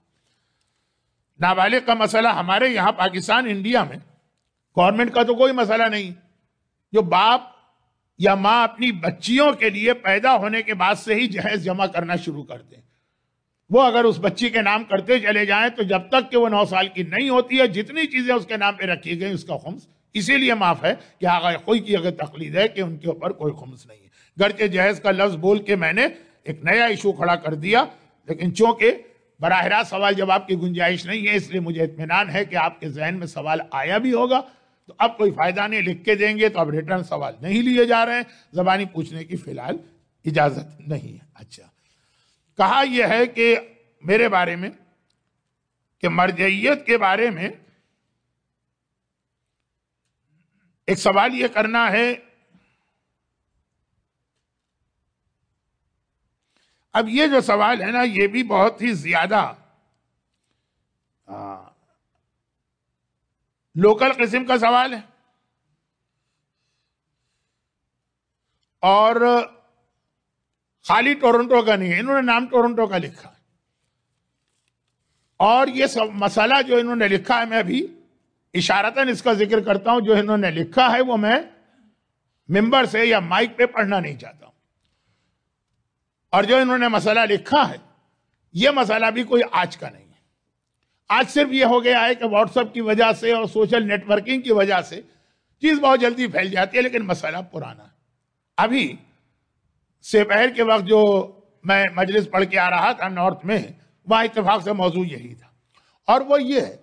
[SPEAKER 1] नाबालिग का मसला हमारे यहां पाकिस्तान इंडिया में गवर्नमेंट का तो कोई मसला नहीं। जो बाप या मां अपनी बच्चियों के लिए पैदा होने के बाद से ही जहेज जमा करना शुरू कर दें, वो अगर उस बच्ची के नाम करते चले जाएं तो जब तक कि वो नौ साल की नहीं होती है, जितनी चीजें उसके नाम पे रखी गई उसका खुम्स इसीलिए माफ है कि आगा कोई की अगर तकलीद है कि उनके ऊपर कोई खुम्स नहीं है। गर्चे जहेज का लफ्ज बोल के मैंने एक नया इशू खड़ा कर दिया, लेकिन चूंकि बराह रास्त सवाल जवाब की गुंजाइश नहीं है, इसलिए मुझे इत्मीनान है कि आपके जहन में सवाल आया भी होगा। तो अब कोई फायदा नहीं, लिख के देंगे तो अब रिटर्न सवाल नहीं लिए जा रहे हैं, जबानी पूछने की फिलहाल इजाजत नहीं है। अच्छा, कहा यह है कि मेरे बारे में कि मरजइयत के बारे में एक सवाल यह करना है। अब ये जो सवाल है ना, ये भी बहुत ही ज्यादा लोकल किस्म का सवाल है और खाली टोरंटो का नहीं है, इन्होंने नाम टोरंटो का लिखा है। और ये सब मसला जो इन्होंने लिखा है, मैं अभी इशारतन इसका जिक्र करता हूं, जो इन्होंने लिखा है वो मैं मिंबर से या माइक पे पढ़ना नहीं चाहता हूं। और जो इन्होंने मसला लिखा है, ये मसला भी कोई आज का नहीं है। आज सिर्फ ये हो गया है कि व्हाट्सएप की वजह से और सोशल नेटवर्किंग की वजह से चीज बहुत जल्दी फैल जाती है, लेकिन मसला पुराना है। अभी दोपहर के वक्त जो मैं मजलिस पढ़ के आ रहा था नॉर्थ में, वहां इत्तेफाक से मौजू यही था, और वो ये है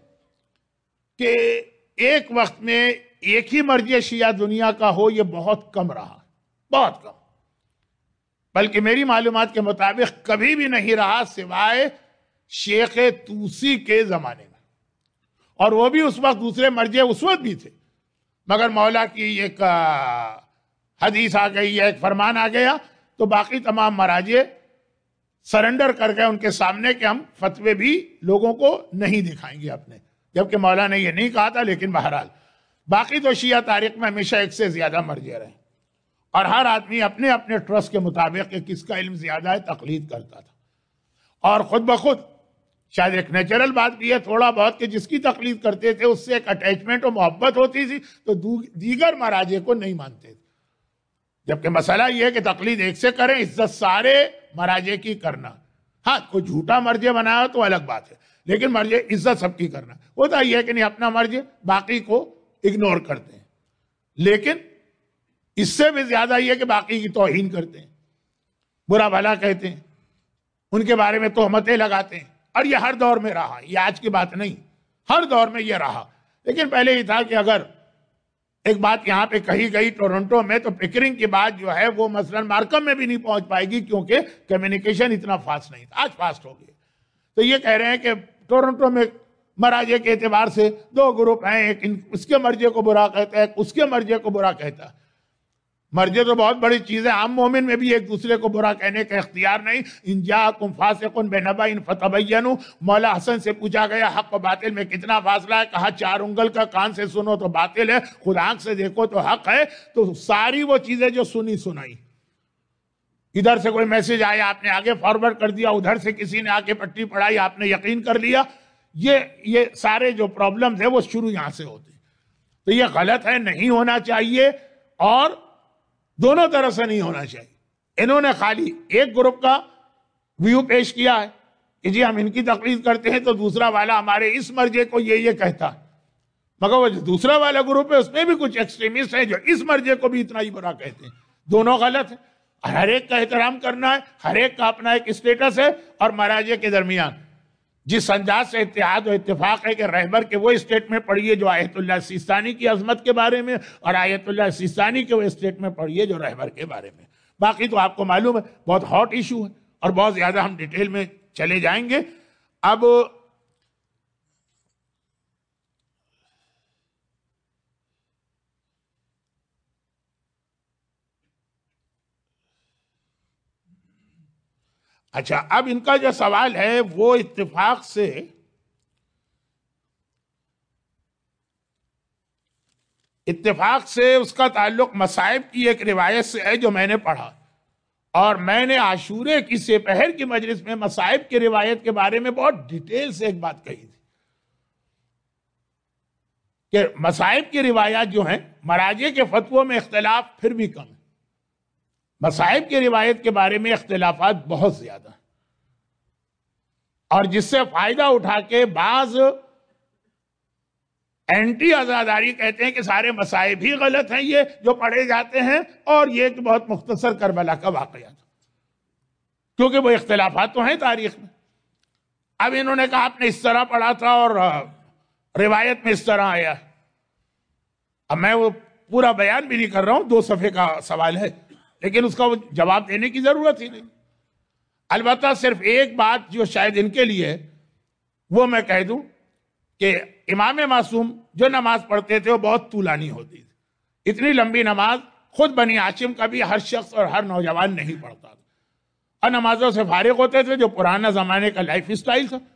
[SPEAKER 1] कि एक वक्त में एक ही मर्जी शिया दुनिया का हो, ये बहुत कम रहा, बहुत कम, बल्कि मेरी मालूमात के मुताबिक कभी भी नहीं रहा सिवाय शेख तूसी के जमाने में, और वो भी उस वक्त दूसरे मर्जे उस वक्त भी थे, मगर मौला की एक हदीस आ गई है, एक फरमान आ गया, तो बाकी तमाम मराजे सरेंडर कर गए उनके सामने कि हम फतवे भी लोगों को नहीं दिखाएंगे अपने, जबकि मौला ने यह नहीं कहा था। लेकिन बहरहाल बाकी तो शिया तारीख में हमेशा एक से ज्यादा मर्जे रहे, और हर आदमी अपने अपने ट्रस्ट के मुताबिक कि किसका इल्म ज्यादा है तकलीद करता था। और खुद ब खुद शायद एक नेचुरल बात भी है थोड़ा बहुत कि जिसकी तकलीद करते थे उससे एक अटैचमेंट और मोहब्बत होती थी, तो दीगर महाराजे को नहीं मानते थे। जबकि मसला यह है कि तकलीद एक से करें, इज्जत सारे महाराजे की करना। हाँ, कोई झूठा मर्जे बनाया तो अलग बात है, लेकिन मर्जे इज्जत सबकी करना। होता यह है कि नहीं अपना मर्जे बाकी को इग्नोर करते हैं, लेकिन इससे भी ज्यादा यह कि बाकी की तौहीन करते हैं, बुरा भला कहते हैं, उनके बारे में तोहमतें लगाते हैं। और यह हर दौर में रहा, यह आज की बात नहीं, हर दौर में यह रहा। लेकिन पहले ही था कि अगर एक बात यहां पे कही गई टोरंटो में, तो पिकरिंग की बात जो है वो मसलन मार्कम में भी नहीं पहुंच पाएगी, क्योंकि कम्युनिकेशन इतना फास्ट नहीं था। आज फास्ट हो गया। तो ये कह रहे हैं कि टोरंटो में महाराजे के एतबार से दो ग्रुप हैं, एक उसके मर्जे को बुरा कहता है, एक उसके मर्जे को बुरा कहता है। मर्जे तो बहुत बड़ी चीज है, आम मोमिन में भी एक दूसरे को बुरा कहने का इख्तियार नहीं। इंजाकुम फासिकुन बिनबइन फतबय्यनु, मौला हसन से पूछा गया हक और बातिल में कितना फासला है, कहा चार उंगल का, कान से सुनो तो बातिल है, खुद आंख से देखो तो हक है। तो सारी वो चीजें जो सुनी सुनाई, इधर से कोई मैसेज आया आपने आगे फॉरवर्ड कर दिया, उधर से किसी ने आके पट्टी पढ़ाई आपने यकीन कर लिया, ये ये सारे जो प्रॉब्लम्स है वो शुरू यहां से होते। तो ये गलत है, नहीं होना चाहिए, और दोनों तरफ से नहीं होना चाहिए। इन्होंने खाली एक ग्रुप का व्यू पेश किया है कि जी हम इनकी तकलीफ करते हैं, तो दूसरा वाला हमारे इस मर्जे को ये ये कहता है, मगर वो जो दूसरा वाला ग्रुप है उसमें भी कुछ एक्सट्रीमिस्ट है जो इस मर्जे को भी इतना ही बुरा कहते हैं। दोनों गलत है। हर एक का एहतराम करना है, हर एक का अपना एक स्टेटस है। और महाराजे के दरमियान जिस अंदाज से इत्तेहाद और इत्तेफाक है कि रहबर के वो स्टेटमेंट पढ़िए जो आयतुल्लाह सिस्तानी की अजमत के बारे में, और आयतुल्लाह सिस्तानी के वो स्टेटमेंट पढ़िए जो रहबर के बारे में। बाकी तो आपको मालूम है बहुत हॉट इशू है, और बहुत ज्यादा हम डिटेल में चले जाएंगे। अब अच्छा, अब इनका जो सवाल है वो इत्तेफाक से इत्तेफाक से उसका ताल्लुक मसाइब की एक रिवायत से है जो मैंने पढ़ा, और मैंने आशूरे की सेपहर की मजलिस में मसाइब की रिवायत के बारे में बहुत डिटेल से एक बात कही थी कि मसाइब की रिवायत जो है, मराजे के फतवों में इख्तिलाफ फिर भी कम है, मसाइब की रिवायत के बारे में इख्तिलाफात बहुत ज्यादा, और जिससे फायदा उठा के बाज एंटी आजादारी कहते हैं कि सारे मसाइब ही गलत हैं ये जो पढ़े जाते हैं, और ये कि बहुत मुख्तसर करबला का वाकया था, क्योंकि वो इख्तिलाफात तो हैं तारीख में। अब इन्होंने कहा आपने इस तरह पढ़ा था और रिवायत में इस तरह आया। अब मैं वो पूरा बयान भी नहीं कर रहा हूं, दो सफ़े का सवाल है, लेकिन उसका वो जवाब देने की जरूरत ही नहीं। अलबत्ता सिर्फ एक बात जो शायद इनके लिए है वो मैं कह दूं कि इमाम मासूम जो नमाज पढ़ते थे वो बहुत तूलानी होती थी। इतनी लंबी नमाज खुद बनी हाशिम का भी हर शख्स और हर नौजवान नहीं पढ़ता था, और नमाजों से फारिग होते थे, जो पुराना जमाने का लाइफ स्टाइल था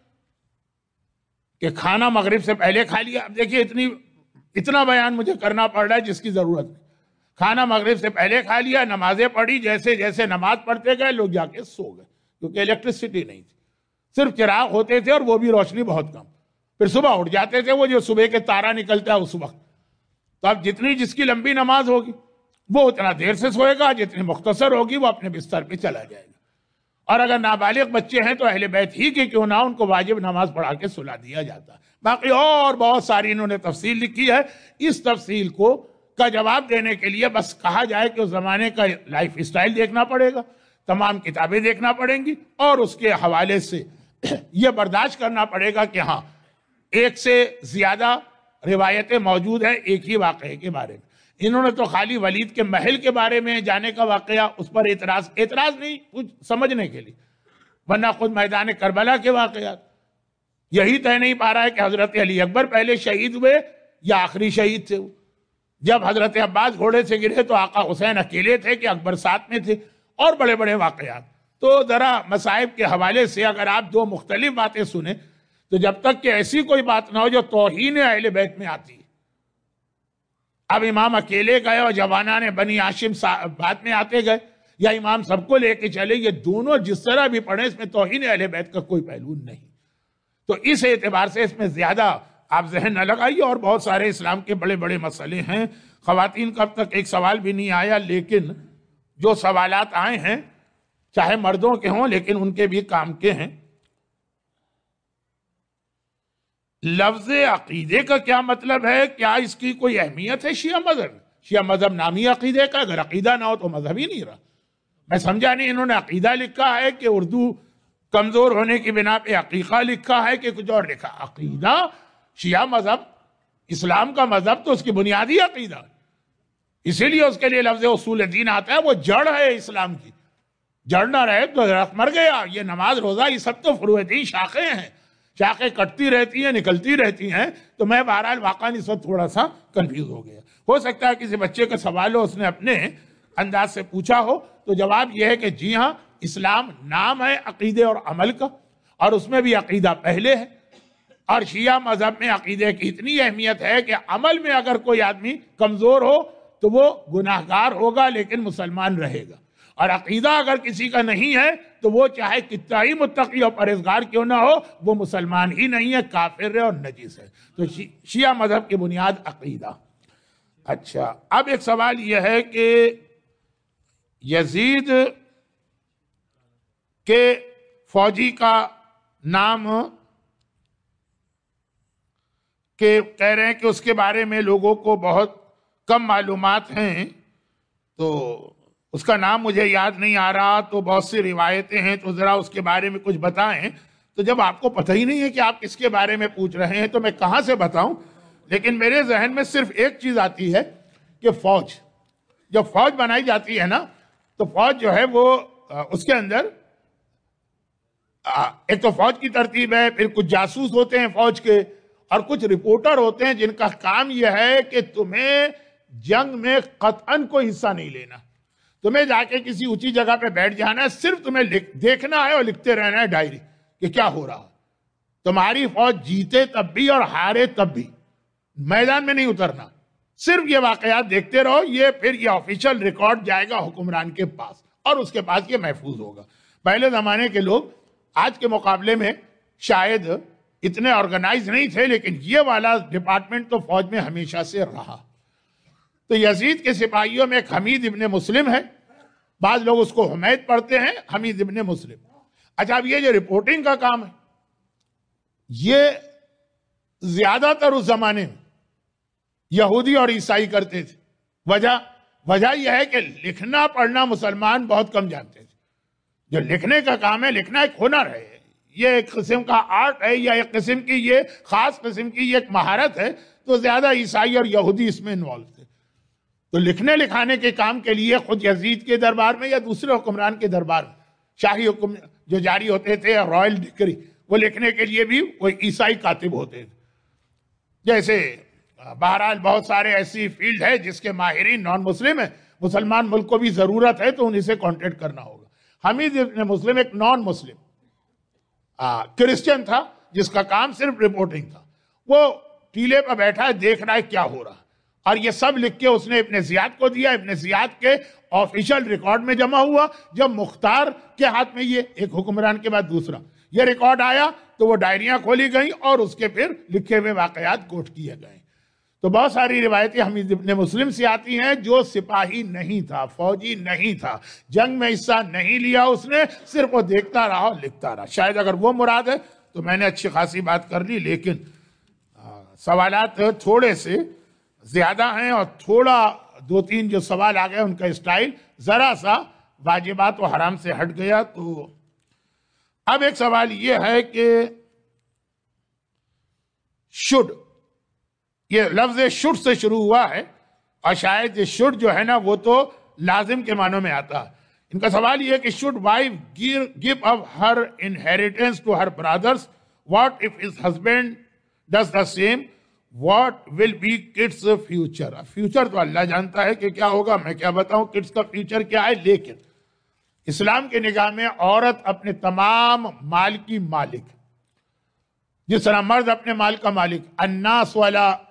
[SPEAKER 1] कि खाना मगरिब से पहले खा लिया। अब देखिए इतनी इतना बयान मुझे करना पड़ रहा है जिसकी जरूरत नहीं। खाना मगरिब से पहले खा लिया, नमाजें पढ़ी, जैसे जैसे नमाज पढ़ते गए लोग जाके सो गए, क्योंकि इलेक्ट्रिसिटी नहीं थी, सिर्फ चिराग होते थे और वो भी रोशनी बहुत कम। फिर सुबह उठ जाते थे, वो जो सुबह के तारा निकलता है उस वक्त। तो अब जितनी जिसकी लंबी नमाज होगी वो उतना देर से सोएगा, जितनी मुख्तसर होगी वो अपने बिस्तर पे चला जाएगा। और अगर नाबालिग बच्चे हैं तो अहले बैत ही के क्यों ना उनको वाजिब नमाज पढ़ा के सुला दिया जाता। बाकी और बहुत सारी इन्होंने तफसील लिखी है। इस तफसील को का जवाब देने के लिए बस कहा जाए कि उस जमाने का लाइफ स्टाइल देखना पड़ेगा, तमाम किताबें देखना पड़ेंगी, और उसके हवाले से यह बर्दाश्त करना पड़ेगा कि हाँ एक से ज्यादा रिवायतें मौजूद हैं एक ही वाकये के बारे में। इन्होंने तो खाली वलीद के महल के बारे में जाने का वाकया, उस पर एतराज एतराज नहीं कुछ समझने के लिए, वरना खुद मैदान करबला के वाकयात यही तय नहीं पा रहा है कि हजरत अली अकबर पहले शहीद हुए या आखिरी शहीद थे। जब हजरत अब्बास घोड़े से गिरे तो आका हुसैन अकेले थे कि अकबर साथ में थे, और बड़े बड़े वाकयात। तो जरा मसाइब के हवाले से अगर आप दो मुख्तलिफ बातें सुने तो जब तक कि ऐसी कोई बात ना हो जो तौहीन अहले बैत में आती है, अब इमाम अकेले गए और जवाना ने बनी हाशिम बाद में आते गए, या इमाम सबको लेके चले, ये दोनों जिस तरह भी पढ़े इसमें तौहीन अहले बैत का कोई पहलू नहीं। तो इस एतबार से इसमें ज्यादा आप जहन न लगाइए। और बहुत सारे इस्लाम के बड़े बड़े मसले हैं। खवातीन का अब तक एक सवाल भी नहीं आया, लेकिन जो सवालात आए हैं चाहे मर्दों के हों लेकिन उनके भी काम के हैं। लफ्ज अकीदे का क्या मतलब है? क्या इसकी कोई अहमियत है शिया मजहब? शिया मजहब नामी अकीदे का, अगर अकीदा ना हो तो मजहब ही नहीं रहा। मैं समझा नहीं, इन्होंने अकीदा लिखा है कि उर्दू कमजोर होने की बिना पे अकीका लिखा है कि कुछ और लिखा? अकीदा शिया मजहब इस्लाम का मजहब तो उसकी बुनियादी अकीदा, इसीलिए उसके लिए लफ्ज उसूल दीन आता है। वो जड़ है इस्लाम की, जड़ ना रहे तो दरख्त मर गया। ये नमाज रोजा ये सब तो फुरूए दीन शाखें हैं, शाखें कटती रहती हैं निकलती रहती हैं। तो मैं बहरहाल वाकई इस वक्त थोड़ा सा कंफ्यूज हो गया। हो सकता है किसी बच्चे का सवाल हो, उसने अपने अंदाज से पूछा हो, तो जवाब यह है कि जी हाँ, इस्लाम नाम है अकीदे और अमल का, और उसमें भी अकीदा पहले है। और शिया मजहब में अकीदे की इतनी अहमियत है कि अमल में अगर कोई आदमी कमजोर हो तो वो गुनाहगार होगा लेकिन मुसलमान रहेगा, और अकीदा अगर किसी का नहीं है तो वो चाहे कितना ही मुत्तकी और परहेजगार क्यों ना हो, वो मुसलमान ही नहीं है, काफिर है और नजीस है। तो शि, शिया मजहब की बुनियाद अकीदा। अच्छा, अब एक सवाल यह है कि यजीद के फौजी का नाम के कह रहे हैं कि उसके बारे में लोगों को बहुत कम मालूमात हैं, तो उसका नाम मुझे याद नहीं आ रहा, तो बहुत सी रिवायतें हैं, तो जरा उसके बारे में कुछ बताएं। तो जब आपको पता ही नहीं है कि आप किसके बारे में पूछ रहे हैं तो मैं कहां से बताऊं। लेकिन मेरे जहन में सिर्फ एक चीज आती है कि फौज, जब फौज बनाई जाती है ना, तो फौज जो है वो उसके अंदर एक तो फौज की तरतीब है, फिर कुछ जासूस होते हैं फौज के, और कुछ रिपोर्टर होते हैं जिनका काम यह है कि तुम्हें जंग में कतअन कोई हिस्सा नहीं लेना, तुम्हें जाके किसी ऊंची जगह पे बैठ जाना है, सिर्फ तुम्हें देखना है और लिखते रहना है डायरी कि क्या हो रहा है। तुम्हारी फौज जीते तब भी और हारे तब भी मैदान में नहीं उतरना, सिर्फ ये वाकयात देखते रहो। ये फिर ये ऑफिशियल रिकॉर्ड जाएगा हुक्मरान के पास और उसके पास ये महफूज होगा। पहले जमाने के लोग आज के मुकाबले में शायद इतने ऑर्गेनाइज नहीं थे, लेकिन ये वाला डिपार्टमेंट तो फौज में हमेशा से रहा। तो यजीद के सिपाहियों में एक हमीद इब्ने मुस्लिम है, बाद लोग उसको हुमैद पढ़ते हैं, हमीद इब्ने मुस्लिम। अच्छा, अब ये जो रिपोर्टिंग का काम है, ये ज्यादातर उस जमाने में यहूदी और ईसाई करते थे। वजह वजह यह है कि लिखना पढ़ना मुसलमान बहुत कम जानते थे। जो लिखने का काम है, लिखना एक हुनर है, ये एक किस्म का आर्ट है, या एक किस्म की ये खास किस्म की ये एक महारत है, तो ज्यादा ईसाई और यहूदी इसमें इन्वॉल्व थे। तो लिखने लिखाने के काम के लिए खुद यजीद के दरबार में या दूसरे हुक्मरान के दरबार में शाही हुक्म जो जारी होते थे, रॉयल डिक्री, वो लिखने के लिए भी कोई ईसाई कातिब होते थे। जैसे बहरहाल बहुत सारे ऐसी फील्ड है जिसके माहिरीन नॉन मुस्लिम है, मुसलमान मुल्क को भी जरूरत है तो उन्हीं से कॉन्टेक्ट करना होगा। हमीद इब्ने मुस्लिम एक नॉन मुस्लिम क्रिश्चियन था जिसका काम सिर्फ रिपोर्टिंग था। वो टीले पर बैठा है, देख रहा है क्या हो रहा है, और ये सब लिख के उसने इब्ने जियाद को दिया। इब्ने जियाद के ऑफिशियल रिकॉर्ड में जमा हुआ। जब मुख्तार के हाथ में ये एक हुक्मरान के बाद दूसरा ये रिकॉर्ड आया तो वो डायरियां खोली गई और उसके फिर लिखे हुए वाकयात कोट किए गए। तो बहुत सारी रिवायतें हमीद इब्ने मुस्लिम से आती हैं, जो सिपाही नहीं था, फौजी नहीं था, जंग में हिस्सा नहीं लिया उसने, सिर्फ वो देखता रहा और लिखता रहा। शायद अगर वो मुराद है तो मैंने अच्छी खासी बात कर ली, लेकिन सवालात थोड़े से ज्यादा हैं और थोड़ा दो तीन जो सवाल आ गए उनका स्टाइल जरा सा वाजिबात और हराम से हट गया। तो अब एक सवाल यह है कि शुड, ये लफ्ज शुड से शुरू हुआ है और शायद ये शुड जो है ना वो तो लाजिम के मानों में आता है। इनका सवाल यह है कि should wife give up her inheritance to her brothers, what if his husband does the same, what will be kids future. Future तो अल्लाह जानता है कि क्या होगा, मैं क्या बताऊं किड्स का फ्यूचर क्या है। लेकिन इस्लाम के निगाह में औरत अपने तमाम माल की मालिक, जिस तरह मर्द अपने माल का मालिक, अन्नास वाला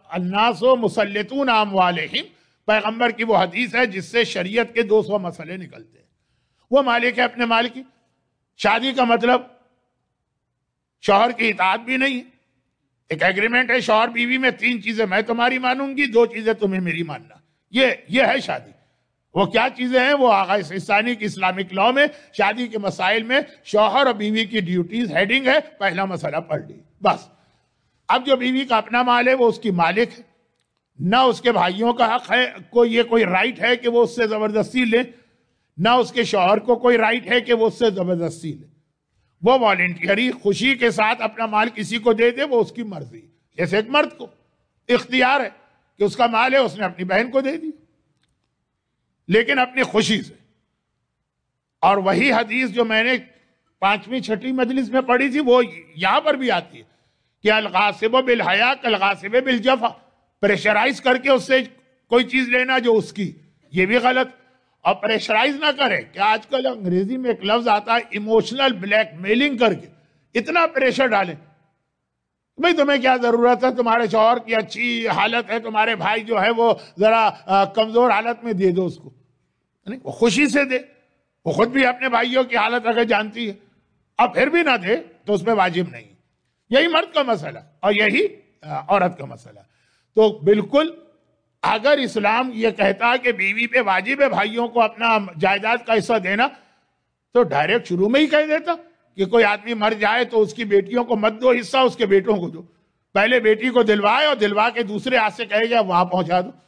[SPEAKER 1] अन्नासो मुसल्लितून अम्वालिहिम, पैगंबर की वो हदीस है जिससे शरीयत के दो सौ मसले निकलते हैं। वो मालिक है अपने माल की। शादी का मतलब शौहर की इताअत भी नहीं है, एक एग्रीमेंट है शौहर बीवी में, तीन चीजें मैं तुम्हारी मानूंगी, दो चीजें तुम्हें मेरी मानना, ये ये है शादी। वो क्या चीजें हैं? वो आगा इस्लामी की इस्लामिक लॉ में शादी के मसाइल में शौहर और बीवी की ड्यूटीज हेडिंग है, पहला मसला पढ़ ली बस। अब जो बीवी का अपना माल है वो उसकी मालिक है, ना उसके भाइयों का हक है, कोई ये कोई राइट है कि वो उससे जबरदस्ती ले, ना उसके शौहर को कोई राइट है कि वो उससे जबरदस्ती ले। वो वॉलेंटियरी खुशी के साथ अपना माल किसी को दे दे, वो उसकी मर्जी। जैसे एक मर्द को इख्तियार है कि उसका माल है, उसने अपनी बहन को दे दी, लेकिन अपनी खुशी से। और वही हदीस जो मैंने पांचवी छठी मजलिस में पढ़ी थी वो यहां पर भी आती है कि अल-गासिब बिल हया कल-गासिब बिल जफा, प्रेशराइज करके उससे कोई चीज लेना जो उसकी, ये भी गलत। और प्रेशराइज ना करें कि आजकल अंग्रेजी में एक लफ्ज आता है इमोशनल ब्लैकमेलिंग करके, इतना प्रेशर डालें, भाई तुम्हें क्या जरूरत है, तुम्हारे शौहर की अच्छी हालत है, तुम्हारे भाई जो है वो जरा कमजोर हालत में, दे दो उसको, नहीं वो खुशी से दे, वो खुद भी अपने भाइयों की हालत अगर जानती है, अब फिर भी ना दे तो उसमें वाजिब नहीं। यही मर्द का मसला और यही औरत का मसला। तो बिल्कुल अगर इस्लाम ये कहता है कि बीवी पे वाजिब है भाइयों को अपना जायदाद का हिस्सा देना, तो डायरेक्ट शुरू में ही कह देता कि कोई आदमी मर जाए तो उसकी बेटियों को मत दो हिस्सा, उसके बेटों को दो। पहले बेटी को दिलवाए और दिलवा के दूसरे हाथ से कहेगा वहां पहुंचा दो।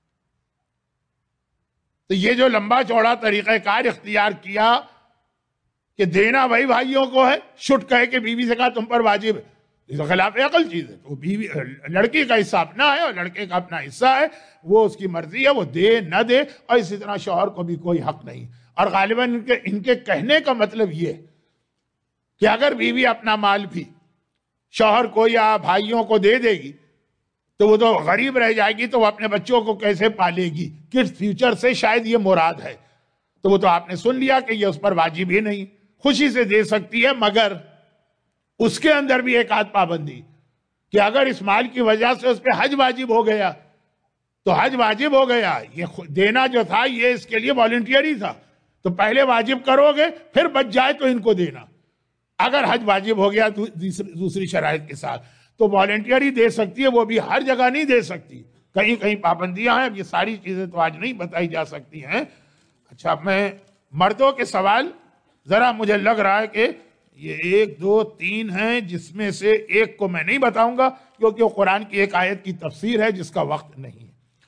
[SPEAKER 1] तो ये जो लंबा चौड़ा तरीक़ाकार इख्तियार किया कि देना भाई भाइयों को है, शुट कहे कि बीवी से कहा तुम पर वाजिब है, ये तो खिलाफ अकल चीज है। तो बीवी लड़की का हिस्सा अपना है और लड़के का अपना हिस्सा है, वो उसकी मर्जी है, वो दे न दे, और इसी तरह शौहर को भी कोई हक नहीं। और गालिबन इनके इनके कहने का मतलब ये कि अगर बीवी अपना माल भी शौहर को या भाइयों को दे देगी तो वो तो गरीब रह जाएगी, तो वो अपने बच्चों को कैसे पालेगी? किड्स फ्यूचर से शायद ये मुराद है। तो वो तो आपने सुन लिया कि ये उस पर वाजिब ही नहीं, खुशी से दे सकती है, मगर उसके अंदर भी एक आध पाबंदी कि अगर इस माल की वजह से उस पर हज वाजिब हो गया तो हज वाजिब हो गया। ये देना जो था ये इसके लिए वॉलंटियरी था, तो पहले वाजिब करोगे फिर बच जाए तो इनको देना। अगर हज वाजिब हो गया दूसरी शराइत के साथ तो वॉलंटियरी दे सकती है, वो भी हर जगह नहीं दे सकती, कहीं कहीं पाबंदियां हैं। ये सारी चीजें तो आज नहीं बताई जा सकती हैं। अच्छा, मैं मर्दों के सवाल जरा मुझे लग रहा है कि ये एक दो तीन हैं, जिसमें से एक को मैं नहीं बताऊंगा क्योंकि वो कुरान की एक आयत की तफसीर है जिसका वक्त नहीं है।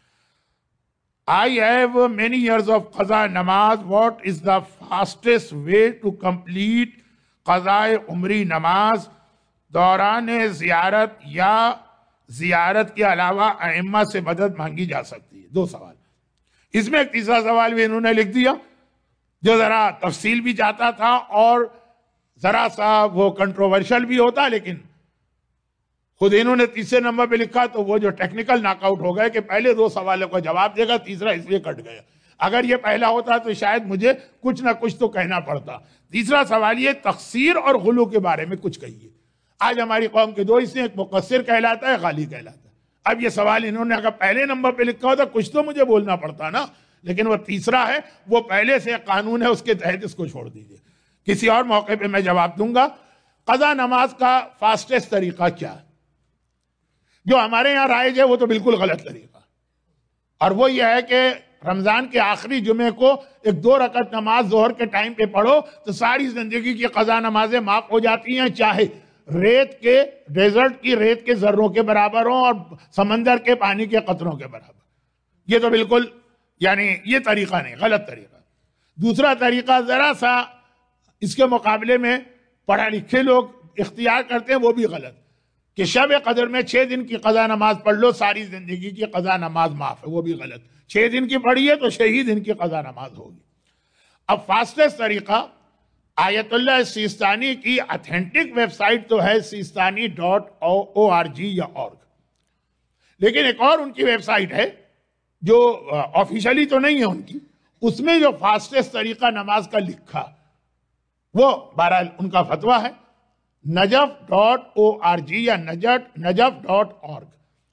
[SPEAKER 1] I have many years of कज़ा नमाज, what is the fastest way to complete कज़ाए उम्री नमाज दौरान जियारत या जियारत के अलावा अइम्मा से मदद मांगी जा सकती है? दो सवाल। इसमें एक तीसरा सवाल भी इन्होंने लिख दिया जो जरा तफसील भी चाहता था और जरा सा वो कंट्रोवर्शियल भी होता, लेकिन खुद इन्होंने तीसरे नंबर पे लिखा तो वो जो टेक्निकल नॉकआउट हो गए कि पहले दो सवालों का जवाब देगा, तीसरा इसलिए कट गया। अगर ये पहला होता तो शायद मुझे कुछ ना कुछ तो कहना पड़ता। तीसरा सवाल ये तकसीर और गुलू के बारे में कुछ कहिए। आज हमारी कौम के दो हिस्से, एक मुकस्सिर कहलाता है, गाली कहलाता है। अब ये सवाल इन्होंने अगर पहले नंबर पे लिखा होता कुछ तो मुझे बोलना पड़ता ना, लेकिन वो तीसरा है, वो पहले से कानून है, उसके तहत इसको छोड़ दीजिए, किसी और मौके पे मैं जवाब दूंगा। कज़ा नमाज का फास्टेस्ट तरीका क्या है? जो हमारे यहाँ राइज है वो तो बिल्कुल गलत तरीका, और वो ये है कि रमजान के आखिरी जुमे को एक दो रकत नमाज जोहर के टाइम पे पढ़ो तो सारी जिंदगी की कज़ा नमाजें माफ हो जाती हैं, चाहे रेत के डेजर्ट की रेत के जर्रों के बराबर हो और समंदर के पानी के कतरों के बराबर। ये तो बिल्कुल यानी ये तरीका नहीं, गलत तरीका। दूसरा तरीका जरा सा इसके मुकाबले में पढ़े लिखे लोग इख्तियार करते हैं, वो भी गलत, कि शब कदर में छह दिन की कज़ा नमाज पढ़ लो, सारी जिंदगी की कज़ा नमाज माफ है, वो भी गलत। छह दिन की पढ़ी है तो छह ही दिन की कज़ा नमाज होगी। अब फास्टेस्ट तरीका आयतुल्लाह सिस्तानी की ऑथेंटिक वेबसाइट तो है Sistani dot O R G या ऑर्ग, लेकिन एक और उनकी वेबसाइट है जो ऑफिशियली तो नहीं है उनकी, उसमें जो फास्टेस्ट तरीका नमाज का लिखा वो बहरहाल उनका फतवा है Najaf dot O R G या नजट नजफ डॉट ऑर्ग।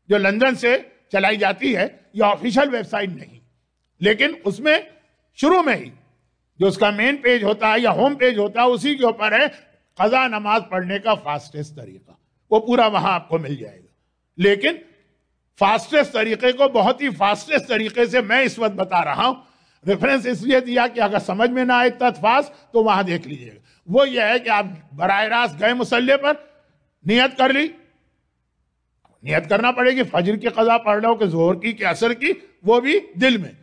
[SPEAKER 1] जो लंदन से चलाई जाती है, यह ऑफिशियल वेबसाइट नहीं, लेकिन उसमें शुरू में ही जो उसका मेन पेज होता है या होम पेज होता है, उसी के ऊपर है कज़ा नमाज पढ़ने का फास्टेस्ट तरीका, वो पूरा वहां आपको मिल जाएगा। लेकिन फास्टेस्ट तरीके को बहुत ही फास्टेस्ट तरीके से मैं इस वक्त बता रहा हूं, रेफरेंस इसलिए दिया कि अगर समझ में ना आए तत्फास तो वहां देख लीजिएगा। वो ये है कि आप बराह रास्त गए मुसल्ले पर, नियत कर ली, नियत करना पड़ेगी फजर की कज़ा पढ़ लो कि जोहर की कि असर की, वो भी दिल में।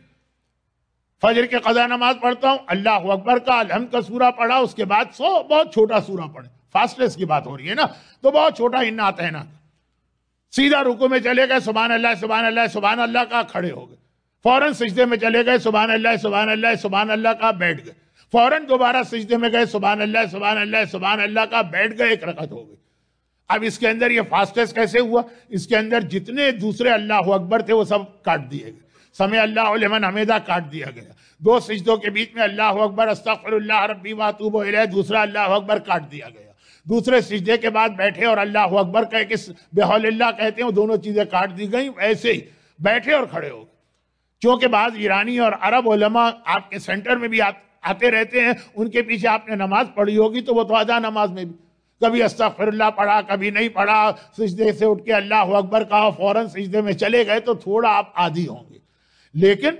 [SPEAKER 1] फजर के कज़ा नमाज पढ़ता हूं, अल्लाह अकबर का अलहम्द का सूरा पढ़ा, उसके बाद सो बहुत छोटा सूरा पढ़े, फास्टेस्ट की बात हो रही है ना, तो बहुत छोटा इन्ना आता है ना, सीधा रुकू में चले गए सुभान अल्लाह सुभान अल्लाह सुभान अल्लाह का, खड़े हो गए, फौरन सिजदे में चले गए सुभान अल्लाह सुभान अल्लाह सुभान अल्लाह का, बैठ गए, फौरन दोबारा सिजदे में गए सुभान अल्लाह सुभान अल्लाह सुभान अल्लाह का, बैठ गए, एक रकअत हो गई। अब इसके अंदर ये फास्टेस्ट कैसे हुआ? इसके अंदर जितने दूसरे अल्लाह अकबर थे वो सब काट दिए गए, समय अल्लाह लिमन हमीदा काट दिया गया, दो सिजदों के बीच में अल्लाह अकबर अस्तगफिरुल्लाह रब्बी व अतूबु इलैह दूसरा अल्लाह अकबर काट दिया गया, दूसरे सिजदे के बाद बैठे और अल्लाह अकबर कह के बेहौलिल्लाह कहते हैं, वो दोनों चीजें काट दी गई, ऐसे ही बैठे और खड़े हो गए। क्योंकि बाद ईरानी और अरब उलमा आपके सेंटर में भी आ, आते रहते हैं, उनके पीछे आपने नमाज पढ़ी होगी तो वो तो अदा नमाज में भी कभी अस्तगफिरुल्लाह पढ़ा, कभी नहीं पढ़ा, सिजदे से उठ के अल्लाह अकबर कहा, फौरन सिजदे में चले गए, तो थोड़ा आप आदी होंगे। लेकिन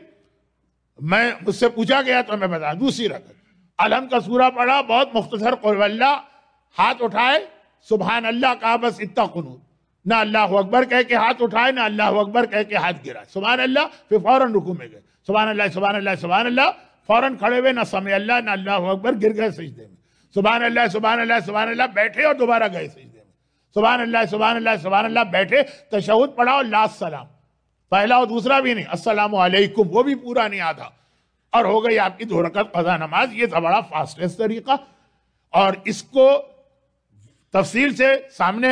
[SPEAKER 1] मैं मुझसे पूछा गया तो मैं बता, दूसरी रकअत अलहम्द का सूरा पढ़ा, बहुत मुख्तसर, कुल अल्लाह, हाथ उठाए, सुभान अल्लाह कहा, बस इतना कुनूत, ना अल्लाह अकबर कह के हाथ उठाए, ना अल्लाह अकबर कह के हाथ गिरा, सुभान अल्लाह, फिर फौरन रुकू में गए, सुभान अल्लाह सुभान अल्लाह सुभान अल्लाह, फौरन खड़े हुए, ना समय अल्लाह ना अल्लाह अकबर, गिर गए सिजदे में, सुभान अल्लाह सुभान अल्लाह सुभान अल्लाह, बैठे और दोबारा गए सिजदे में, सुभान अल्लाह सुभान अल्लाह सुभान अल्लाह, बैठे, तशहुद पढ़ा और लास्ट सलाम, पहला और दूसरा भी नहीं, अस्सलामु अलैकुम, वो भी पूरा नहीं आता, और हो गई आपकी दो रकअत क़ज़ा नमाज। ये था बड़ा फास्टेस्ट तरीका, और इसको तफसील से सामने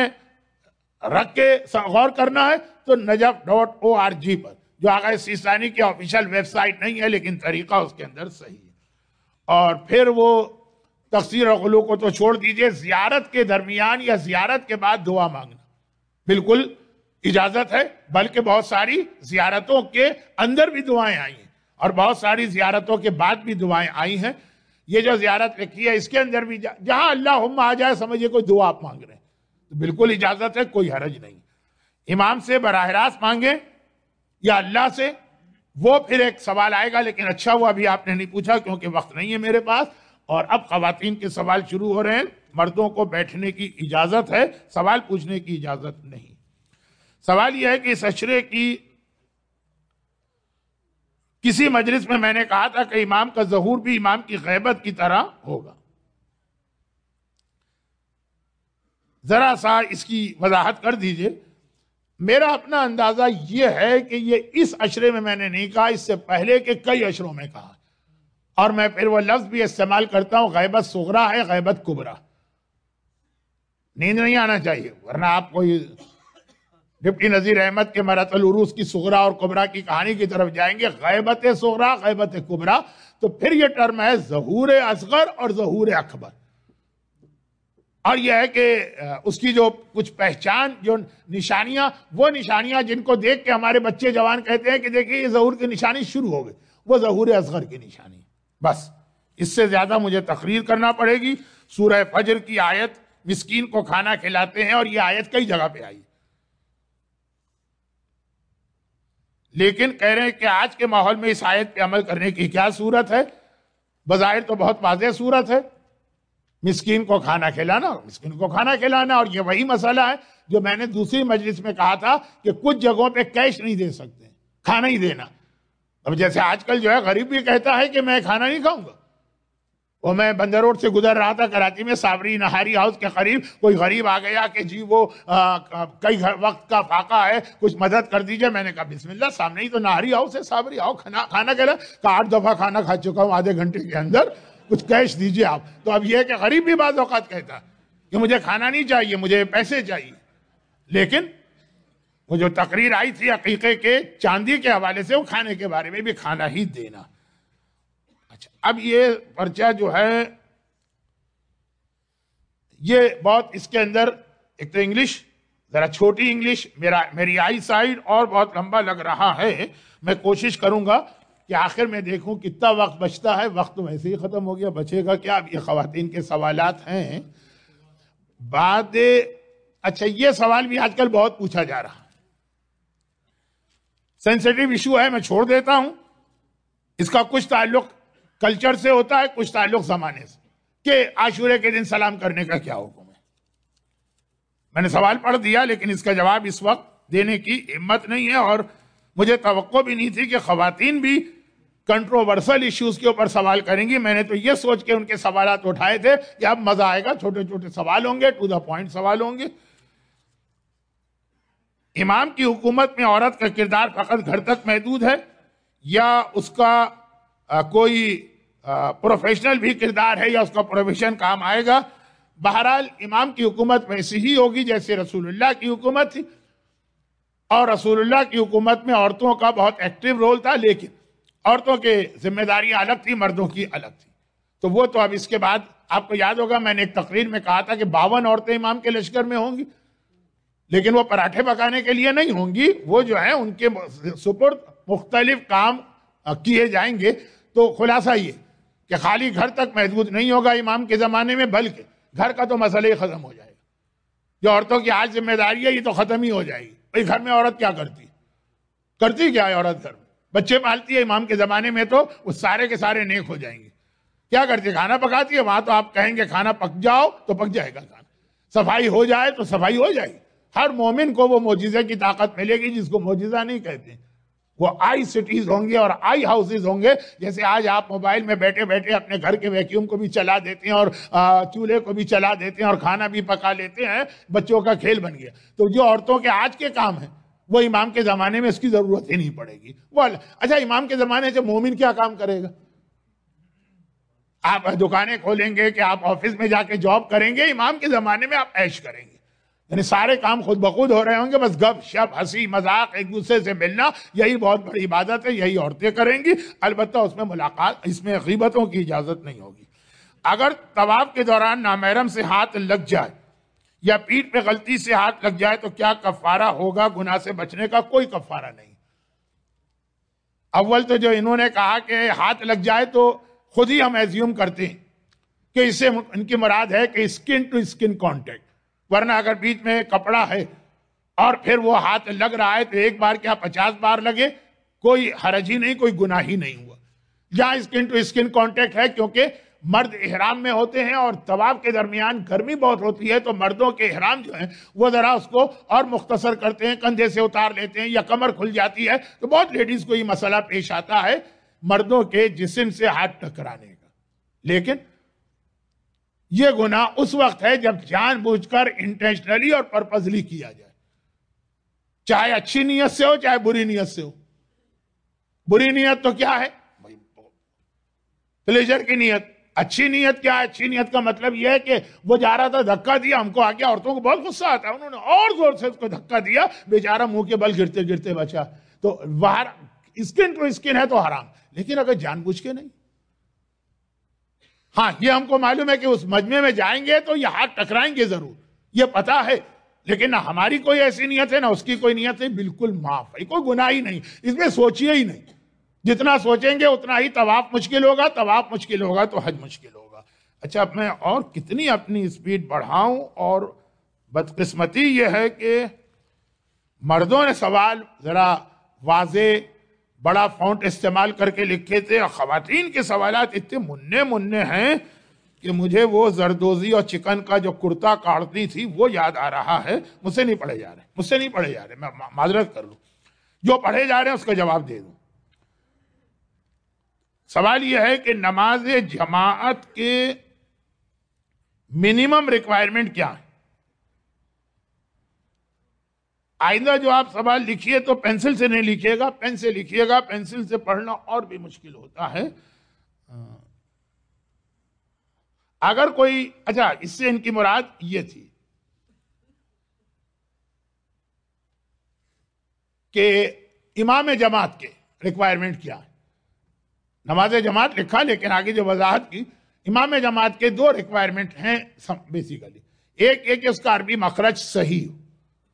[SPEAKER 1] रख के गौर करना है तो Najaf dot O R G पर, जो आगा सिस्तानी की ऑफिशियल वेबसाइट नहीं है, लेकिन तरीका उसके अंदर सही है। और फिर वो तफसीर और गुलू को तो छोड़ दीजिए, जियारत के दरमियान या जियारत के बाद दुआ मांगना बिल्कुल इजाजत है, बल्कि बहुत सारी जियारतों के अंदर भी दुआएं आई हैं और बहुत सारी जियारतों के बाद भी दुआएं आई हैं। ये जो जियारत लिखी है इसके अंदर भी जहां अल्लाहुम्मा आ जाए, समझिए कोई दुआ आप मांग रहे हैं तो बिल्कुल इजाजत है, कोई हरज नहीं। इमाम से बराह रास्त मांगे या अल्लाह से, वो फिर एक सवाल आएगा, लेकिन अच्छा हुआ अभी आपने नहीं पूछा क्योंकि वक्त नहीं है मेरे पास। और अब खवातीन के सवाल शुरू हो रहे हैं। मर्दों को बैठने की इजाजत है, सवाल पूछने की इजाजत नहीं। सवाल यह है कि इस अशरे की किसी मजलिस में मैंने कहा था कि इमाम का ज़हूर भी इमाम की गैबत की तरह होगा, जरा सा इसकी वजाहत कर दीजिए। मेरा अपना अंदाजा यह है कि ये इस अशरे में मैंने नहीं कहा, इससे पहले के कई अशरों में कहा, और मैं फिर वो लफ्ज भी इस्तेमाल करता हूं, गैबत सुगरा है, गैबत कुबरा। नींद नहीं आना चाहिए, वरना आप कोई डिप्टी नजीर अहमद के मरतल उरूस की सुगरा और कुबरा की कहानी की तरफ जाएंगे। गैबत सुगरा, गैबत कुबरा, तो फिर ये टर्म है ज़हूर असगर और ज़हूर अकबर। और यह है कि उसकी जो कुछ पहचान, जो निशानियां, वो निशानियां जिनको देख के हमारे बच्चे जवान कहते हैं कि देखिए ये ज़हूर की निशानी शुरू हो गई, वो ज़हूर असगर की निशानी। बस इससे ज्यादा मुझे तकरीर करना पड़ेगी। सूरह फजर की आयत, मिस्कीन को खाना खिलाते हैं, और ये आयत कई जगह पे आई, लेकिन कह रहे हैं कि आज के माहौल में इस आयत पे अमल करने की क्या सूरत है। बज़ाहिर तो बहुत वाज़ेह सूरत है, मिस्कीन को खाना खिलाना, मिस्कीन को खाना खिलाना। और ये वही मसला है जो मैंने दूसरी मजलिस में कहा था कि कुछ जगहों पे कैश नहीं दे सकते, खाना ही देना। अब जैसे आजकल जो है गरीब भी कहता है कि मैं खाना नहीं खाऊंगा। वो मैं बंदर रोड से गुजर रहा था कराची में, साबरी नहारी हाउस के करीब कोई गरीब आ गया कि जी वो आ, कई वक्त का फाका है, कुछ मदद कर दीजिए। मैंने कहा बिस्मिल्लाह, सामने ही तो नहारी हाउस है, साबरी आओ खाना खाना खिला। कहा आठ दफा खाना खा चुका हूँ आधे घंटे के अंदर, कुछ कैश दीजिए आप। तो अब यह है कि गरीब भी बाज़ औक़ात कहता कि मुझे खाना नहीं चाहिए, मुझे पैसे चाहिए। लेकिन वो जो तकरीर आई थी अकीक़े के चांदी के हवाले से, वो खाने के बारे में भी खाना ही देना। अच्छा, अब ये पर्चा जो है ये बहुत, इसके अंदर एक तो इंग्लिश जरा छोटी इंग्लिश, मेरा मेरी आई साइड और बहुत लंबा लग रहा है। मैं कोशिश करूंगा कि आखिर में देखूं कितना वक्त बचता है। वक्त तो वैसे ही खत्म हो गया, बचेगा क्या? अब ये खवातीन के सवालात हैं। बाद अच्छा, ये सवाल भी आजकल बहुत पूछा जा रहा है, सेंसिटिव इशू है, मैं छोड़ देता हूं। इसका कुछ ताल्लुक कल्चर से होता है, कुछ ताल्लुक जमाने से, कि आशूरे के दिन सलाम करने का क्या हुक्म है। मैंने सवाल पढ़ दिया, लेकिन इसका जवाब इस वक्त देने की हिम्मत नहीं है, और मुझे तवक्को भी नहीं थी कि खवातीन भी कंट्रोवर्सल इश्यूज के ऊपर सवाल करेंगी। मैंने तो ये सोच के उनके सवालात उठाए थे कि अब मजा आएगा, छोटे छोटे सवाल होंगे, टू द पॉइंट सवाल होंगे। इमाम की हुकूमत में औरत का किरदार फकत घर तक महदूद है, या उसका आ, कोई आ, प्रोफेशनल भी किरदार है, या उसका प्रोफेशन काम आएगा? बहरहाल इमाम की हुकूमत वैसी ही होगी जैसे रसूलुल्लाह की हुकूमत थी, और रसूलुल्लाह की हुकूमत में औरतों का बहुत एक्टिव रोल था, लेकिन औरतों की जिम्मेदारियां अलग थी, मर्दों की अलग थी। तो वो तो अब इसके बाद आपको याद होगा, मैंने एक तकरीर में कहा था कि बावन औरतें इमाम के लश्कर में होंगी, लेकिन वो पराठे पकाने के लिए नहीं होंगी, वो जो है उनके सुपुर्द मुख्तलिफ काम किए जाएंगे। तो खुलासा ये कि खाली घर तक महदूद नहीं होगा इमाम के जमाने में, बल्कि घर का तो मसला ही खत्म हो जाएगा। जो औरतों की आज जिम्मेदारी है ये तो खत्म ही हो जाएगी। भाई घर में औरत क्या करती करती क्या है? औरत घर में बच्चे पालती है। इमाम के जमाने में तो वो सारे के सारे नेक हो जाएंगे। क्या करती है? खाना पकाती है। वहां तो आप कहेंगे खाना पक जाओ तो पक जाएगा खाना, सफाई हो जाए तो सफाई हो जाएगी। हर मोमिन को वो मोजिजे की ताकत मिलेगी जिसको मोजिजा नहीं कहते। वो आई सिटीज होंगे और आई हाउसेज होंगे। जैसे आज आप मोबाइल में बैठे बैठे अपने घर के वैक्यूम को भी चला देते हैं और चूल्हे को भी चला देते हैं और खाना भी पका लेते हैं, बच्चों का खेल बन गया। तो जो औरतों के आज के काम है वो इमाम के जमाने में इसकी जरूरत ही नहीं पड़ेगी। वो अच्छा, इमाम के जमाने से मोमिन क्या काम करेगा? आप दुकानें खोलेंगे कि आप ऑफिस में जाके जॉब करेंगे? इमाम के जमाने में आप ऐश करेंगे, यानी सारे काम खुद बखुद हो रहे होंगे। बस गप शप, हंसी मजाक, एक दूसरे से मिलना, यही बहुत बड़ी इबादत है, यही औरतें करेंगी। अलबत्ता उसमें मुलाकात, इसमें गीबतों की इजाजत नहीं होगी। अगर तवाफ के दौरान नामहरम से हाथ लग जाए या पीठ पे गलती से हाथ लग जाए तो क्या कफारा होगा? गुनाह से बचने का कोई कफारा नहीं। अव्वल तो जो इन्होंने कहा कि हाथ लग जाए तो खुद ही हम एज्यूम करते हैं कि इससे इनकी मुराद है कि स्किन टू स्किन कांटेक्ट, वरना अगर बीच में कपड़ा है और फिर वो हाथ लग रहा है तो एक बार क्या पचास बार लगे, कोई हरज ही नहीं, कोई गुनाह ही नहीं हुआ। जहां स्किन टू स्किन कांटेक्ट है, क्योंकि मर्द इहराम में होते हैं और तवाफ के दरमियान गर्मी बहुत होती है, तो मर्दों के इहराम जो है वो जरा उसको और मुख्तसर करते हैं, कंधे से उतार लेते हैं या कमर खुल जाती है। तो बहुत लेडीज को ये मसला पेश आता है मर्दों के जिस्म से हाथ टकराने का। लेकिन यह गुनाह उस वक्त है जब जानबूझकर, इंटेंशनली और पर्पसली किया जाए, चाहे अच्छी नीयत से हो चाहे बुरी नीयत से हो। बुरी नीयत तो क्या है भाई? प्लेजर की नीयत। अच्छी नीयत क्या है? अच्छी नीयत का मतलब यह है कि वो जा रहा था, धक्का दिया, हमको आ गया, औरतों को बहुत गुस्सा आता है, उन्होंने और जोर से उसको धक्का दिया, बेचारा मुंह के बल गिरते गिरते बचा। तो बाहर स्किन टू स्किन है तो हराम, लेकिन अगर जानबूझ के नहीं। हाँ, ये हमको मालूम है कि उस मजमे में जाएंगे तो ये हाथ टकराएंगे जरूर, ये पता है, लेकिन ना हमारी कोई ऐसी नीयत है ना उसकी कोई नीयत है, बिल्कुल माफ है, कोई गुनाह ही नहीं, इसमें सोचिए ही नहीं। जितना सोचेंगे उतना ही तवाफ मुश्किल होगा, तवाफ मुश्किल होगा तो हज मुश्किल होगा। अच्छा, अब मैं और कितनी अपनी स्पीड बढ़ाऊं, और बदकिस्मती यह है कि मर्दों ने सवाल जरा वाजे बड़ा फॉन्ट इस्तेमाल करके लिखे थे, और खवातीन के सवालात इतने मुन्ने मुन्ने हैं कि मुझे वो जरदोजी और चिकन का जो कुर्ता काटती थी वो याद आ रहा है। मुझसे नहीं पढ़े जा रहे, मुझसे नहीं पढ़े जा रहे, मैं मा, माजरत कर लूं। जो पढ़े जा रहे हैं उसका जवाब दे दूं। सवाल यह है कि नमाज जमाअत के मिनिमम रिक्वायरमेंट क्या है? आइंदा जो आप सवाल लिखिए तो पेंसिल से नहीं लिखिएगा, पेन से लिखिएगा, पेंसिल से पढ़ना और भी मुश्किल होता है। अगर कोई, अच्छा, इससे इनकी मुराद ये थी कि इमाम जमात के रिक्वायरमेंट क्या है। नमाज जमात लिखा, लेकिन आगे जो वजाहत की, इमाम जमात के दो रिक्वायरमेंट हैं बेसिकली। एक एक उसका अरबी मखरज सही हो,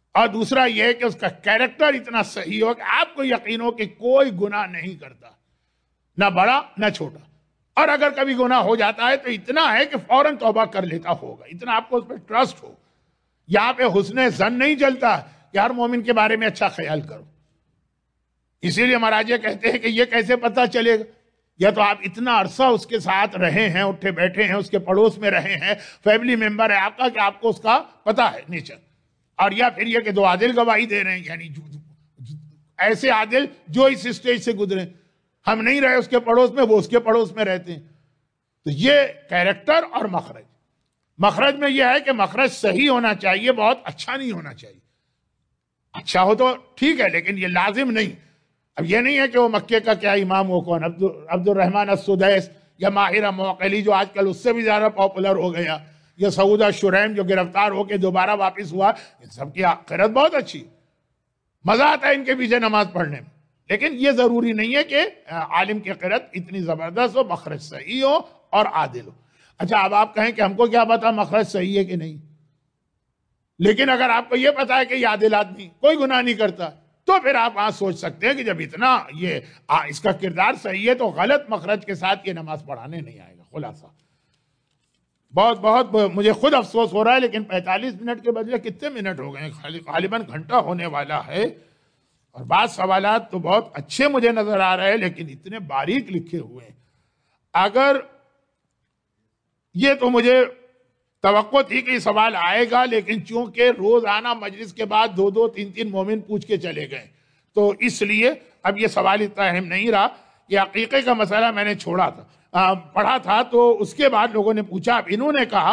[SPEAKER 1] और दूसरा यह है कि उसका कैरेक्टर इतना सही हो कि आपको यकीन हो कि कोई गुनाह नहीं करता, ना बड़ा ना छोटा, और अगर कभी गुनाह हो जाता है तो इतना है कि फौरन तौबा कर लेता होगा, इतना आपको उस पर ट्रस्ट हो। यहां पे हुस्ने जन नहीं चलता कि हर मोमिन के बारे में अच्छा ख्याल करो। इसीलिए महाराज कहते हैं कि ये कैसे पता चलेगा, या तो आप इतना अरसा उसके साथ रहे हैं, उठे बैठे हैं, उसके पड़ोस में रहे हैं, फैमिली मेंबर है आपका, कि आपको उसका पता है नेचर, और या फिर ये कि दो आदिल गवाही दे रहे हैं, यानी ऐसे आदिल जो इस स्टेज से गुजरे, हम नहीं रहे उसके पड़ोस में, वो उसके पड़ोस में रहते हैं। तो ये कैरेक्टर और मखरज, मखरज में यह है कि मखरज सही होना चाहिए, बहुत अच्छा नहीं होना चाहिए। अच्छा हो तो ठीक है, लेकिन ये लाजिम नहीं। अब ये नहीं है कि वो मक्के का क्या इमाम हो कौन, अब्दुल अब्दुल रहमान अस्सुदैस या माहिर मोकली जो आजकल उससे भी ज्यादा पॉपुलर हो गया, या सऊदा शुरैम जो गिरफ्तार होकर दोबारा वापस हुआ, इन सबकी क़िरात बहुत अच्छी, मजा आता है इनके पीछे नमाज पढ़ने में। लेकिन ये जरूरी नहीं है कि आलिम की क़िरात इतनी जबरदस्त हो, मखरज सही हो और आदिल हो। अच्छा, अब आप कहें कि हमको क्या पता मखरज सही है कि नहीं, लेकिन अगर आपको यह पता है कि ये आदिल आदमी कोई गुनाह नहीं करता, तो फिर आप वहां सोच सकते हैं कि जब इतना ये आ, इसका किरदार सही है, तो गलत मखरज के साथ ये नमाज पढ़ाने नहीं आएगा। खुलासा बहुत बहुत मुझे खुद अफसोस हो रहा है, लेकिन पैंतालीस मिनट के बदले कितने मिनट हो गए, गालिबन घंटा होने वाला है, और बाद सवालात तो बहुत अच्छे मुझे नजर आ रहे हैं, लेकिन इतने बारीक लिखे हुए हैं। अगर ये तो मुझे तवक्को थी कि सवाल आएगा, लेकिन चूंकि रोजाना मजलिस के बाद दो दो तीन तीन मोमिन पूछ के चले गए, तो इसलिए अब ये सवाल इतना अहम नहीं रहा। ये अकीके का मसला मैंने छोड़ा था, आ, पढ़ा था, तो उसके बाद लोगों ने पूछा। अब इन्होंने कहा,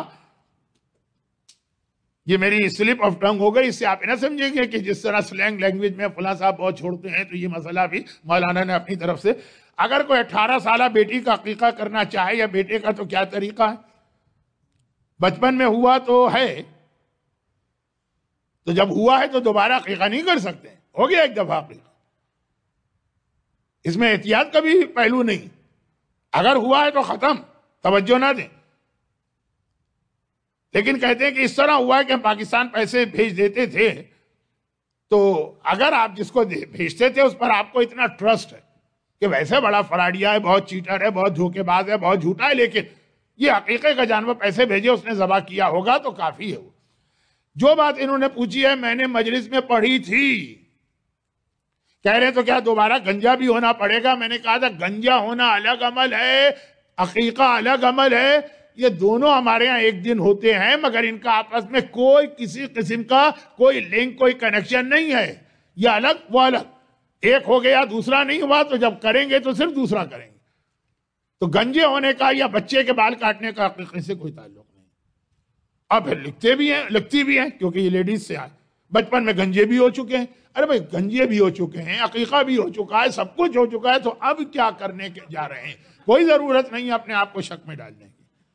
[SPEAKER 1] ये मेरी स्लिप ऑफ टंग हो गई, इससे आप ना समझेंगे कि जिस तरह स्लैंग लैंग्वेज में फला साहब बहुत छोड़ते हैं, तो ये मसला भी मौलाना ने अपनी तरफ से। अगर कोई अठारह साल बेटी का अकीका करना चाहे या बेटे का, तो क्या तरीका है? बचपन में हुआ तो है, तो जब हुआ है तो दोबारा अकीका नहीं कर सकते, हो गया एक दफा अकीका, इसमें एहतियात का भी पहलू नहीं। अगर हुआ है तो खत्म, तवज्जो ना दें। लेकिन कहते हैं कि इस तरह हुआ है कि हम पाकिस्तान पैसे भेज देते थे, तो अगर आप जिसको भेजते थे उस पर आपको इतना ट्रस्ट है कि वैसे बड़ा फराडिया है, बहुत चीटर है, बहुत धोखेबाज है, बहुत झूठा है, लेकिन ये हकीके का जानवर पैसे भेजे, उसने ज़बा किया होगा तो काफी है वो। जो बात इन्होंने पूछी है मैंने मजलिस में पढ़ी थी। कह रहे तो क्या दोबारा गंजा भी होना पड़ेगा? मैंने कहा था गंजा होना अलग अमल है, अकीका अलग अमल है। ये दोनों हमारे यहाँ एक दिन होते हैं, मगर इनका आपस में कोई किसी किस्म का कोई लिंक, कोई कनेक्शन नहीं है। ये अलग वो अलग, एक हो गया दूसरा नहीं हुआ, तो जब करेंगे तो सिर्फ दूसरा करेंगे। तो गंजे होने का या बच्चे के बाल काटने का अकीके से कोई ताल्लुक नहीं। अब फिर लिखते भी हैं, लिखती भी हैं, क्योंकि ये लेडीज से आए, बचपन में गंजे भी हो चुके हैं। अरे भाई, गंजे भी हो चुके हैं, अकीका भी हो चुका है, सब कुछ हो चुका है, तो अब क्या करने के जा रहे हैं? कोई जरूरत नहीं है अपने आप को शक में डालने की।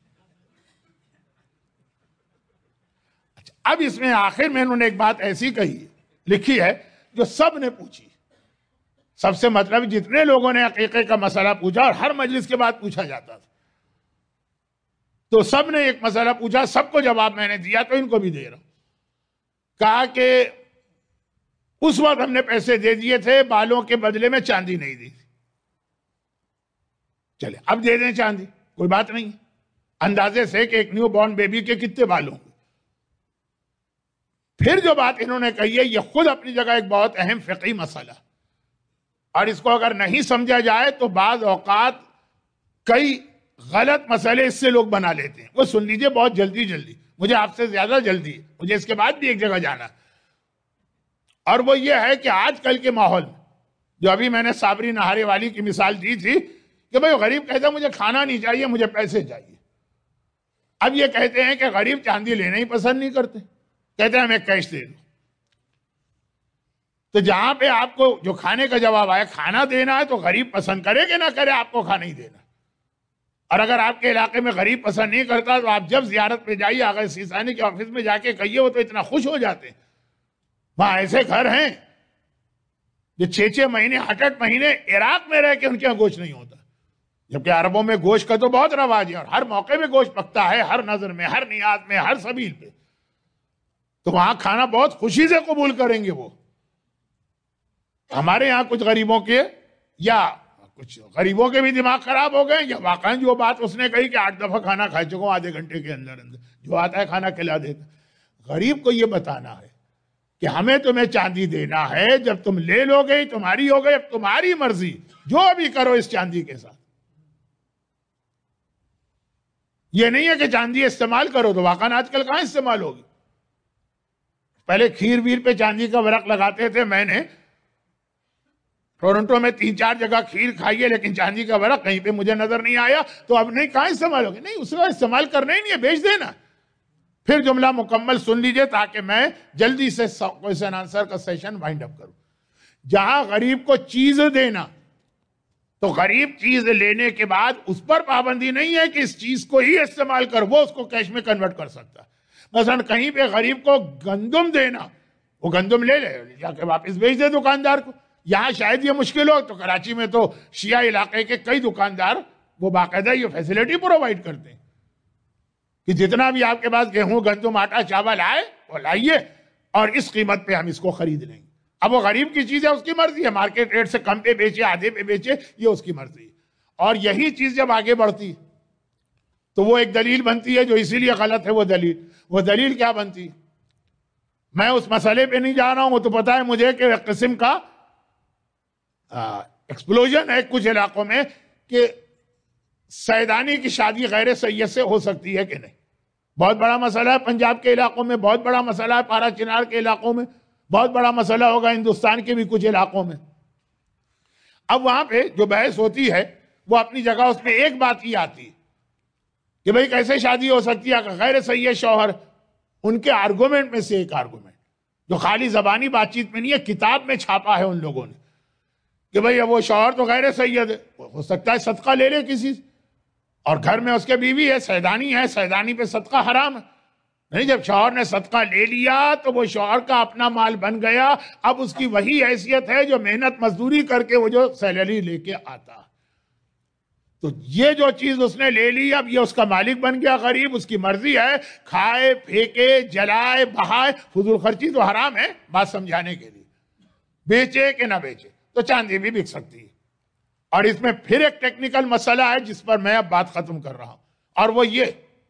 [SPEAKER 1] अच्छा, अब इसमें आखिर में इन्होंने एक बात ऐसी कही लिखी है जो सब ने पूछी, सबसे मतलब जितने लोगों ने अकीके का मसला पूछा, और हर मजलिस के बाद पूछा जाता था, तो सब ने एक मसला पूछा, सबको जवाब मैंने दिया, तो इनको भी दे रहा हूं। कहा कि उस वक्त हमने पैसे दे दिए थे, बालों के बदले में चांदी नहीं दी थी। चले अब दे दें चांदी, कोई बात नहीं, अंदाजे से कि एक न्यू बॉर्न बेबी के कितने बाल होंगे। फिर जो बात इन्होंने कही है, ये खुद अपनी जगह एक बहुत अहम फिक़ही मसला, और इसको अगर नहीं समझा जाए तो बाज औकात कई गलत मसले इससे लोग बना लेते हैं। वो सुन लीजिए बहुत जल्दी जल्दी, मुझे आपसे ज्यादा जल्दी है, मुझे इसके बाद भी एक जगह जाना, और वो ये है कि आजकल के माहौल में, जो अभी मैंने साबरी नहारे वाली की मिसाल दी थी कि भाई गरीब कहता मुझे खाना नहीं चाहिए, मुझे पैसे चाहिए। अब ये कहते हैं कि गरीब चांदी लेना ही पसंद नहीं करते, कहते हैं हमें कैश दे दो। तो जहां पे आपको जो खाने का जवाब आया, खाना देना है, तो गरीब पसंद करे कि ना करे, आपको खाना ही देना। और अगर आपके इलाके में गरीब पसंद नहीं करता, तो आप जब जियारत पे जाइए, अगर सीसानी के ऑफिस में जाके कहिए, वो तो इतना खुश हो जाते हैं। वहां ऐसे घर हैं जो छह छह महीने आठ आठ महीने इराक में रह के उनके यहाँ गोश्त नहीं होता, जबकि अरबों में गोश्त का तो बहुत रवाज है, और हर मौके में गोश्त पकता है, हर नजर में, हर नियाज में, हर सबील पे। तो वहां खाना बहुत खुशी से कबूल करेंगे वो। हमारे यहाँ कुछ गरीबों के या कुछ गरीबों के भी दिमाग खराब हो गए, या वाकई जो बात उसने कही कि आठ दफा खाना खा चुका हूं आधे घंटे के अंदर अंदर, जो आता है खाना खिला देता। गरीब को यह बताना है कि हमें तुम्हें चांदी देना है, जब तुम ले लोगे तुम्हारी हो गई, अब तुम्हारी मर्जी, जो भी करो इस चांदी के साथ। ये नहीं है कि चांदी इस्तेमाल करो, तो वाकई आजकल कहां इस्तेमाल होगी। पहले खीर वीर पे चांदी का वर्क लगाते थे, मैंने टोरंटो में तीन चार जगह खीर खाई है, लेकिन चांदी का वर्क कहीं पे मुझे नजर नहीं आया। तो अब नहीं, कहां इस्तेमाल होगी, नहीं उसका इस्तेमाल करना ही नहीं है, बेच देना। फिर जुमला मुकम्मल सुन लीजिए ताकि मैं जल्दी से क्वेश्चन आंसर का सेशन वाइंड अप करूं। जहां गरीब को चीज देना, तो गरीब चीज लेने के बाद उस पर पाबंदी नहीं है कि इस चीज को ही इस्तेमाल कर, वो उसको कैश में कन्वर्ट कर सकता है। मसलन कहीं पे गरीब को गंदुम देना, वो गंदुम ले ले जाके वापस बेच दे दुकानदार को। यहां शायद ये मुश्किल हो, तो कराची में तो शिया इलाके के कई दुकानदार वो बाकायदा ये फैसिलिटी प्रोवाइड करते हैं कि जितना भी आपके पास गेहूं, गंदुम, आटा, चावल आए वो लाइए और इस कीमत पे हम इसको खरीद लेंगे। अब वो गरीब की चीज है, उसकी मर्जी है, मार्केट रेट से कम पे बेचे, आधे पे बेचे, ये उसकी मर्जी है। और यही चीज जब आगे बढ़ती तो वो एक दलील बनती है जो इसीलिए गलत है। वो दलील वो दलील क्या बनती, मैं उस मसले पे नहीं जा रहा हूं, वो तो पता है मुझे कि एक किस्म का एक्सप्लोजन है कुछ इलाकों में कि सैदानी की शादी गैर सैयद से हो सकती है कि नहीं। बहुत बड़ा मसला है पंजाब के इलाकों में, बहुत बड़ा मसला है पारा चिनार के इलाकों में, बहुत बड़ा मसला होगा हिंदुस्तान के भी कुछ इलाकों में। अब वहां पे जो बहस होती है वो अपनी जगह, उसमें एक बात ही आती है कि भाई कैसे शादी हो सकती है गैर सैयद शौहर। उनके आर्गुमेंट में से एक आर्गुमेंट जो खाली जबानी बातचीत में नहीं है, किताब में छापा है उन लोगों ने कि भाई वो शौहर तो गैर सैयद है, हो सकता है सदका ले ले किसी से, और घर में उसके बीवी है, सैदानी है, सैदानी पे सदका हराम है। नहीं, जब शौहर ने सदका ले लिया तो वो शौहर का अपना माल बन गया। अब उसकी वही हैसियत है जो मेहनत मजदूरी करके वो जो सैलरी लेके आता। तो ये जो चीज उसने ले ली, अब ये उसका मालिक बन गया गरीब, उसकी मर्जी है, खाए, फेंके, जलाए, बहाए। फजूल खर्ची तो हराम है, बात समझाने के लिए। बेचे कि ना बेचे, तो चांदी भी बिक सकती है। और इसमें फिर एक टेक्निकल मसला है जिस पर मैं अब बात खत्म कर रहा हूं, और वो ये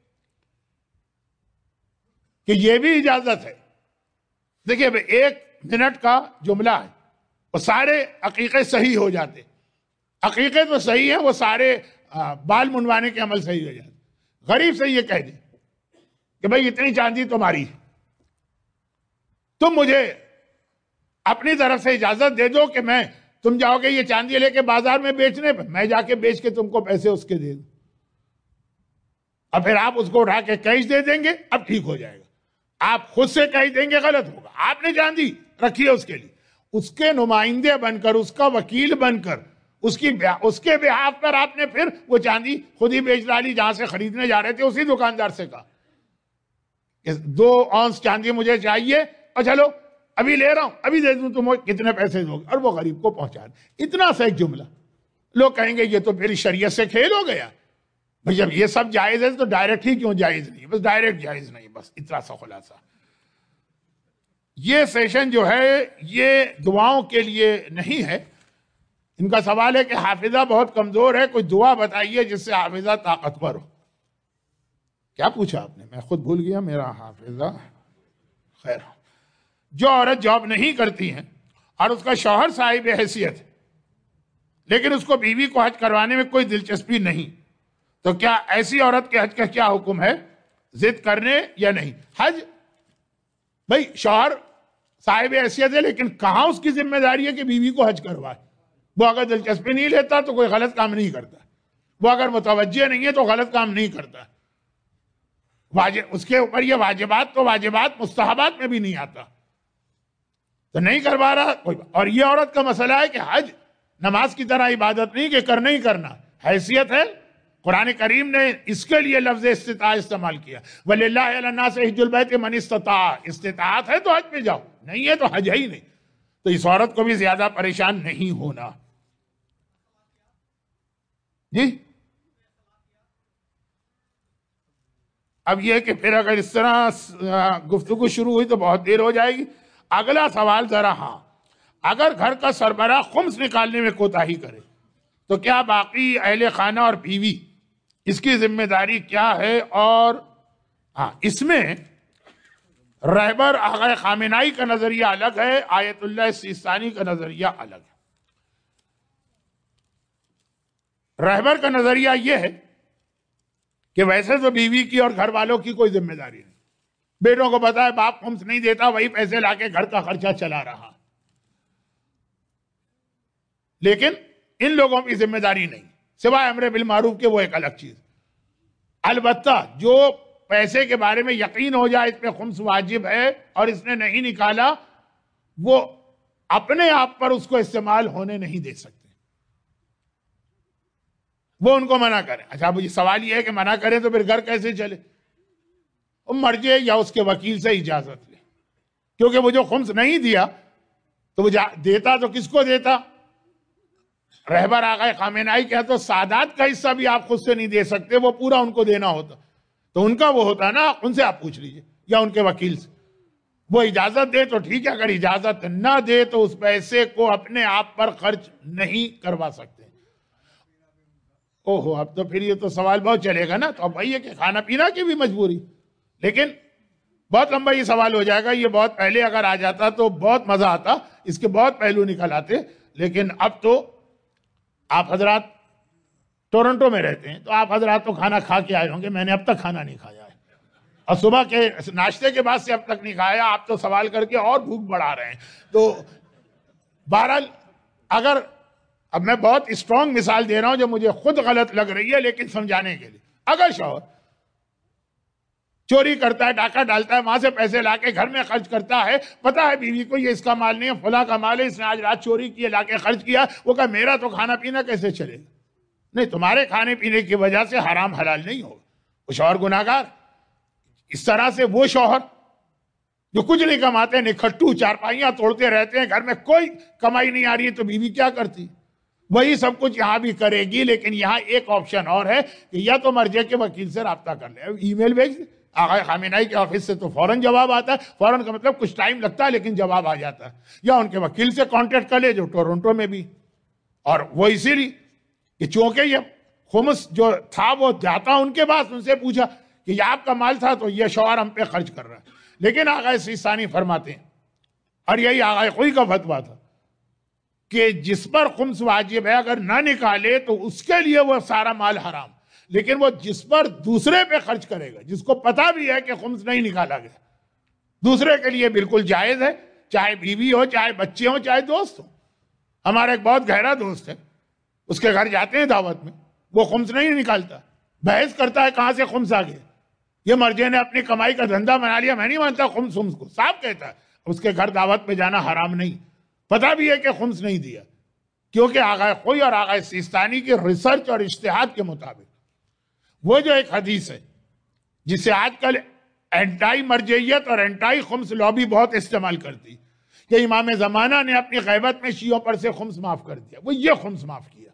[SPEAKER 1] कि ये भी इजाजत है। देखिए एक मिनट का जुमला है, वो सारे अकीके सही हो जाते। अकीके तो सही है, वो सारे आ, बाल मुंडवाने के अमल सही हो जाते। गरीब से ये कह दे कि भाई इतनी चांदी तुम्हारी है, तुम मुझे अपनी तरफ से इजाजत दे दो कि मैं, तुम जाओगे ये चांदी लेके बाजार में बेचने पे, मैं जाके बेच के तुमको पैसे उसके दे दूं, और फिर आप उसको उठा के कैश दे देंगे, अब ठीक हो जाएगा। आप खुद से कैश देंगे गलत होगा। आपने चांदी रखी है उसके लिए, उसके नुमाइंदे बनकर, उसका वकील बनकर, उसकी उसके बिहाफ पर आपने फिर वो चांदी खुद ही बेच डाली। जहां से खरीदने जा रहे थे उसी दुकानदार से कहा कि दो औंस चांदी मुझे चाहिए, और चलो अभी ले रहा हूं, अभी दे दूं, तुम कितने पैसे दोगे, और वो गरीब को पहुंचा दे। इतना सा एक जुमला। लोग कहेंगे ये तो फिर शरीयत से खेल हो गया। भाई जब ये सब जायज है तो डायरेक्ट ही क्यों जायज नहीं? बस डायरेक्ट जायज नहीं, बस इतना सा खुलासा। ये सेशन जो है ये दुआओं के लिए नहीं है। इनका सवाल है कि हाफिजा बहुत कमजोर है, कोई दुआ बताइए जिससे हाफिजा ताकतवर हो। क्या पूछा आपने? मैं खुद भूल गया मेरा हाफिजा। खैर, जो औरत जॉब नहीं करती है और उसका शौहर साहिब हैसियत है, लेकिन उसको बीवी को हज करवाने में कोई दिलचस्पी नहीं, तो क्या ऐसी औरत के हज का क्या हुक्म है? जिद करने या नहीं? हज भाई शौहर साहिब हैसियत है, लेकिन कहां उसकी जिम्मेदारी है कि बीवी को हज करवाए। वो अगर दिलचस्पी नहीं लेता तो कोई गलत काम नहीं करता, वो अगर मुतवज्जे नहीं है तो गलत काम नहीं करता। वाजिब उसके ऊपर ये वाजिबात तो वाजिबात मुस्तहबात में भी नहीं आता, तो नहीं करवा रहा कोई। और ये औरत का मसला है कि हज नमाज की तरह इबादत नहीं कि करना ही करना, हैसियत है। कुरान करीम ने इसके लिए लफ्ज इस्तिता इस्तेमाल किया, वलिल्लाहि अलन्नास हिज्जुल बैत मन इस्तिता। इस्तिताअत है तो हज पे जाओ, नहीं है तो हज ही नहीं। तो इस औरत को भी ज्यादा परेशान नहीं होना। जी अब यह कि फिर अगर इस तरह गुफ्तगू शुरू हुई तो बहुत देर हो जाएगी। अगला सवाल जरा, हाँ, अगर घर का सरबराह खुम्स निकालने में कोताही करे तो क्या बाकी अहले खाना और बीवी इसकी जिम्मेदारी क्या है? और हाँ, इसमें रहबर आगा खामेनाई का नजरिया अलग है, आयतुल्लाह सिस्तानी का नजरिया अलग है। रहबर का नजरिया यह है कि वैसे तो बीवी की और घर वालों की कोई जिम्मेदारी नहीं, बेटों को पता है बाप खुम्स नहीं देता, वही पैसे लाके घर का खर्चा चला रहा, लेकिन इन लोगों की जिम्मेदारी नहीं, सिवाय अमरे बिल मारूफ के, वो एक अलग चीज। अलबत्ता जो पैसे के बारे में यकीन हो जाए इस पे खुम्स वाजिब है और इसने नहीं निकाला, वो अपने आप पर उसको इस्तेमाल होने नहीं दे सकते, वो उनको मना करें। अच्छा, अब ये सवाल ये है कि मना करें तो फिर घर कैसे चले? वो मर्जे या उसके वकील से इजाजत ले, क्योंकि वो जो खुम्स नहीं दिया तो वो देता तो किसको देता? रहबर आगा खामेनाई क्या, तो सादात का हिस्सा भी आप खुद से नहीं दे सकते, वो पूरा उनको देना होता, तो उनका वो होता ना, उनसे आप पूछ लीजिए या उनके वकील से, वो इजाजत दे तो ठीक है, अगर इजाजत ना दे तो उस पैसे को अपने आप पर खर्च नहीं करवा सकते। ओहो, अब तो फिर ये तो सवाल बहुत चलेगा ना, तो अब वही है कि खाना पीना की भी मजबूरी, लेकिन बहुत लंबा ये सवाल हो जाएगा। ये बहुत पहले अगर आ जाता तो बहुत मजा आता, इसके बहुत पहलू निकल आते, लेकिन अब तो आप हजरात टोरंटो में रहते हैं तो आप हजरात तो खाना खा के आए होंगे, मैंने अब तक खाना नहीं खाया है, और सुबह के नाश्ते के बाद से अब तक नहीं खाया। आप तो सवाल करके और भूख बढ़ा रहे हैं। तो बहरहाल, अगर, अब मैं बहुत स्ट्रांग मिसाल दे रहा हूं जो मुझे खुद गलत लग रही है, लेकिन समझाने के लिए, अगर शौहर चोरी करता है, डाका डालता है, वहां से पैसे लाके घर में खर्च करता है, पता है बीवी को ये इसका माल नहीं है, फला का माल है, इसने आज रात चोरी किया, लाके खर्च किया, वो कहा मेरा तो खाना पीना कैसे चलेगा? नहीं, तुम्हारे खाने पीने की वजह से हराम हलाल नहीं होगा, वो शौहर गुनाहगार। इस तरह से वो शौहर जो कुछ नहीं कमाते, निखट्टू चारपाइयां तोड़ते रहते हैं, घर में कोई कमाई नहीं आ रही है, तो बीवी क्या करती? वही सब कुछ यहां भी करेगी, लेकिन यहां एक ऑप्शन और है कि या तो मर्जे के वकील से राब्ता कर ले, ईमेल भेज दे, आगा खामेनाई के ऑफिस से तो फौरन जवाब आता है, फौरन का मतलब कुछ टाइम लगता है लेकिन जवाब आ जाता है, या उनके वकील से कांटेक्ट कर ले जो टोरंटो में भी। और वो इसीलिए कि चूंकि ये खुम्स जो था वो जाता उनके पास, उनसे पूछा कि ये आपका माल था तो ये शौहर हम पे खर्च कर रहा है, लेकिन आगा सिस्तानी फरमाते हैं, और यही आगा कोई का फतवा था कि जिस पर खुम्स वाजिब है अगर ना निकाले तो उसके लिए वो सारा माल हराम, लेकिन वो जिस पर दूसरे पे खर्च करेगा, जिसको पता भी है कि खुम्स नहीं निकाला गया, दूसरे के लिए बिल्कुल जायज है, चाहे बीवी हो, चाहे बच्चे हो, चाहे दोस्त हो। हमारा एक बहुत गहरा दोस्त है, उसके घर जाते हैं दावत में, वो खुम्स नहीं निकालता, बहस करता है कहां से खुम्स आ गया, ये मर्जे ने अपनी कमाई का धंधा बना लिया, मैं नहीं मानता खुम्स खुम्स को, साफ कहता है। उसके घर दावत में जाना हराम नहीं, पता भी है कि खुम्स नहीं दिया, क्योंकि आगा खोई और आगा सिस्तानी के रिसर्च और इज्तिहाद के मुताबिक वो जो एक हदीस है जिसे आजकल एंटाई मर्जियत और एंटाई खुम्स लॉबी बहुत इस्तेमाल करती, कि इमाम जमाना ने अपनी गैबत में शियों पर से खुम्स माफ कर दिया, वो ये खुम्स माफ किया।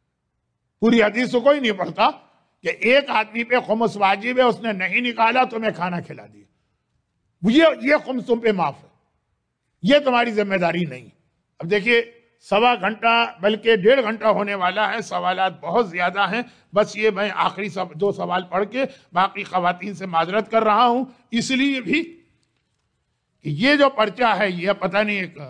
[SPEAKER 1] पूरी हदीस को कोई नहीं पढ़ता कि एक आदमी पे खुम्स वाजिब है, उसने नहीं निकाला तो मैं खाना खिला दिया, ये ये खुम्स तुम पे माफ है, ये तुम्हारी जिम्मेदारी नहीं। अब देखिए सवा घंटा बल्कि डेढ़ घंटा होने वाला है, सवालात बहुत ज्यादा हैं, बस ये मैं आखिरी सब दो सवाल पढ़ के बाकी खवातीन से माजरत कर रहा हूं, इसलिए भी कि ये जो पर्चा है ये पता नहीं एक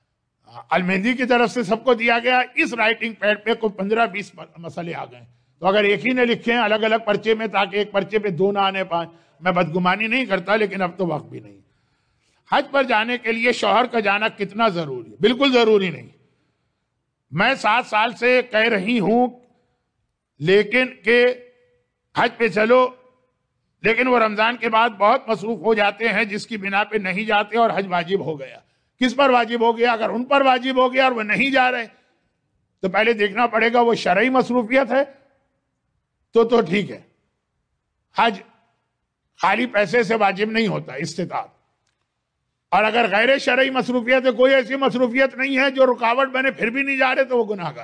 [SPEAKER 1] अलमेंदी की तरफ से सबको दिया गया, इस राइटिंग पैड पे कोई पंद्रह बीस मसले आ गए, तो अगर एक ही ने लिखे हैं अलग अलग पर्चे में ताकि एक पर्चे पे दो ना आने पाए, मैं बदगुमानी नहीं करता, लेकिन अब तो वक्त भी नहीं। हज पर जाने के लिए शौहर का जाना कितना जरूरी है? बिल्कुल जरूरी नहीं। मैं सात साल से कह रही हूं लेकिन के हज पे चलो, लेकिन वो रमजान के बाद बहुत मसरूफ हो जाते हैं जिसकी बिना पे नहीं जाते और हज वाजिब हो गया। किस पर वाजिब हो गया? अगर उन पर वाजिब हो गया और वो नहीं जा रहे तो पहले देखना पड़ेगा वो शरई मसरूफियत है तो तो ठीक है, हज खाली पैसे से वाजिब नहीं होता, इस्तिताअत। और अगर गैर शरई मसरूफियत है, कोई ऐसी मसरूफियत नहीं है जो रुकावट बने फिर भी नहीं जा रहे, तो वो गुनाहगार।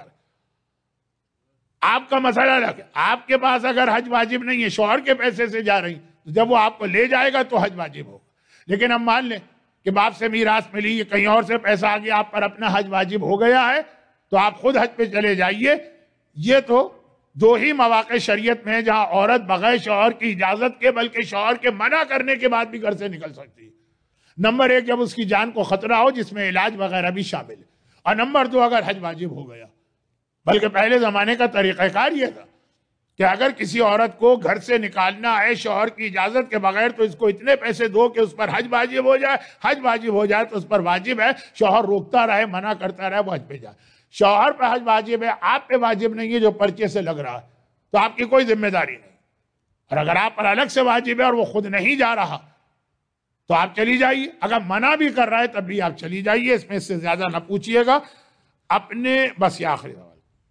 [SPEAKER 1] आपका मसला अलग है, आपके पास अगर हज वाजिब नहीं है, शौहर के पैसे से जा रही तो जब वो आपको ले जाएगा तो हज वाजिब होगा। लेकिन हम मान लें कि बाप से मीरास मिली, कहीं और से पैसा आ गया, आप पर अपना हज वाजिब हो गया है, तो आप खुद हज पे चले जाइए। ये तो दो ही मौके शरीयत में जहां औरत बगैर शौहर की इजाजत के, बल्कि शौहर के मना करने के बाद भी घर से निकल सकती है। नंबर एक, जब उसकी जान को खतरा हो जिसमें इलाज वगैरह भी शामिल है, और नंबर दो, अगर हज वाजिब हो गया। बल्कि पहले जमाने का तरीक़ाकार यह था कि अगर किसी औरत को घर से निकालना है शौहर की इजाजत के बगैर, तो इसको इतने पैसे दो कि उस पर हज वाजिब हो जाए। हज वाजिब हो जाए तो उस पर वाजिब है, शौहर रोकता रहे, मना करता रहे, वो हज पे जाए। शौहर पर हज वाजिब है, आप पे वाजिब नहीं है जो पर्चे से लग रहा है, तो आपकी कोई जिम्मेदारी नहीं। और अगर आप पर अलग से वाजिब है और वो खुद नहीं जा रहा, तो आप चली जाइए। अगर मना भी कर रहा है तब भी आप चली जाइए, इसमें इससे ज्यादा ना पूछिएगा अपने। बस ये आखिरी सवाल,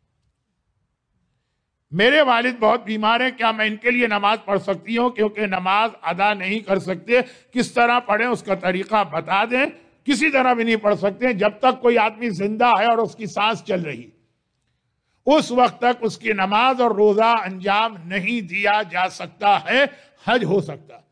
[SPEAKER 1] मेरे वालिद बहुत बीमार हैं, क्या मैं इनके लिए नमाज पढ़ सकती हूँ क्योंकि नमाज अदा नहीं कर सकते, किस तरह पढ़ें उसका तरीका बता दें। किसी तरह भी नहीं पढ़ सकते। जब तक कोई आदमी जिंदा है और उसकी सांस चल रही, उस वक्त तक उसकी नमाज और रोजा अंजाम नहीं दिया जा सकता है। हज हो सकता है,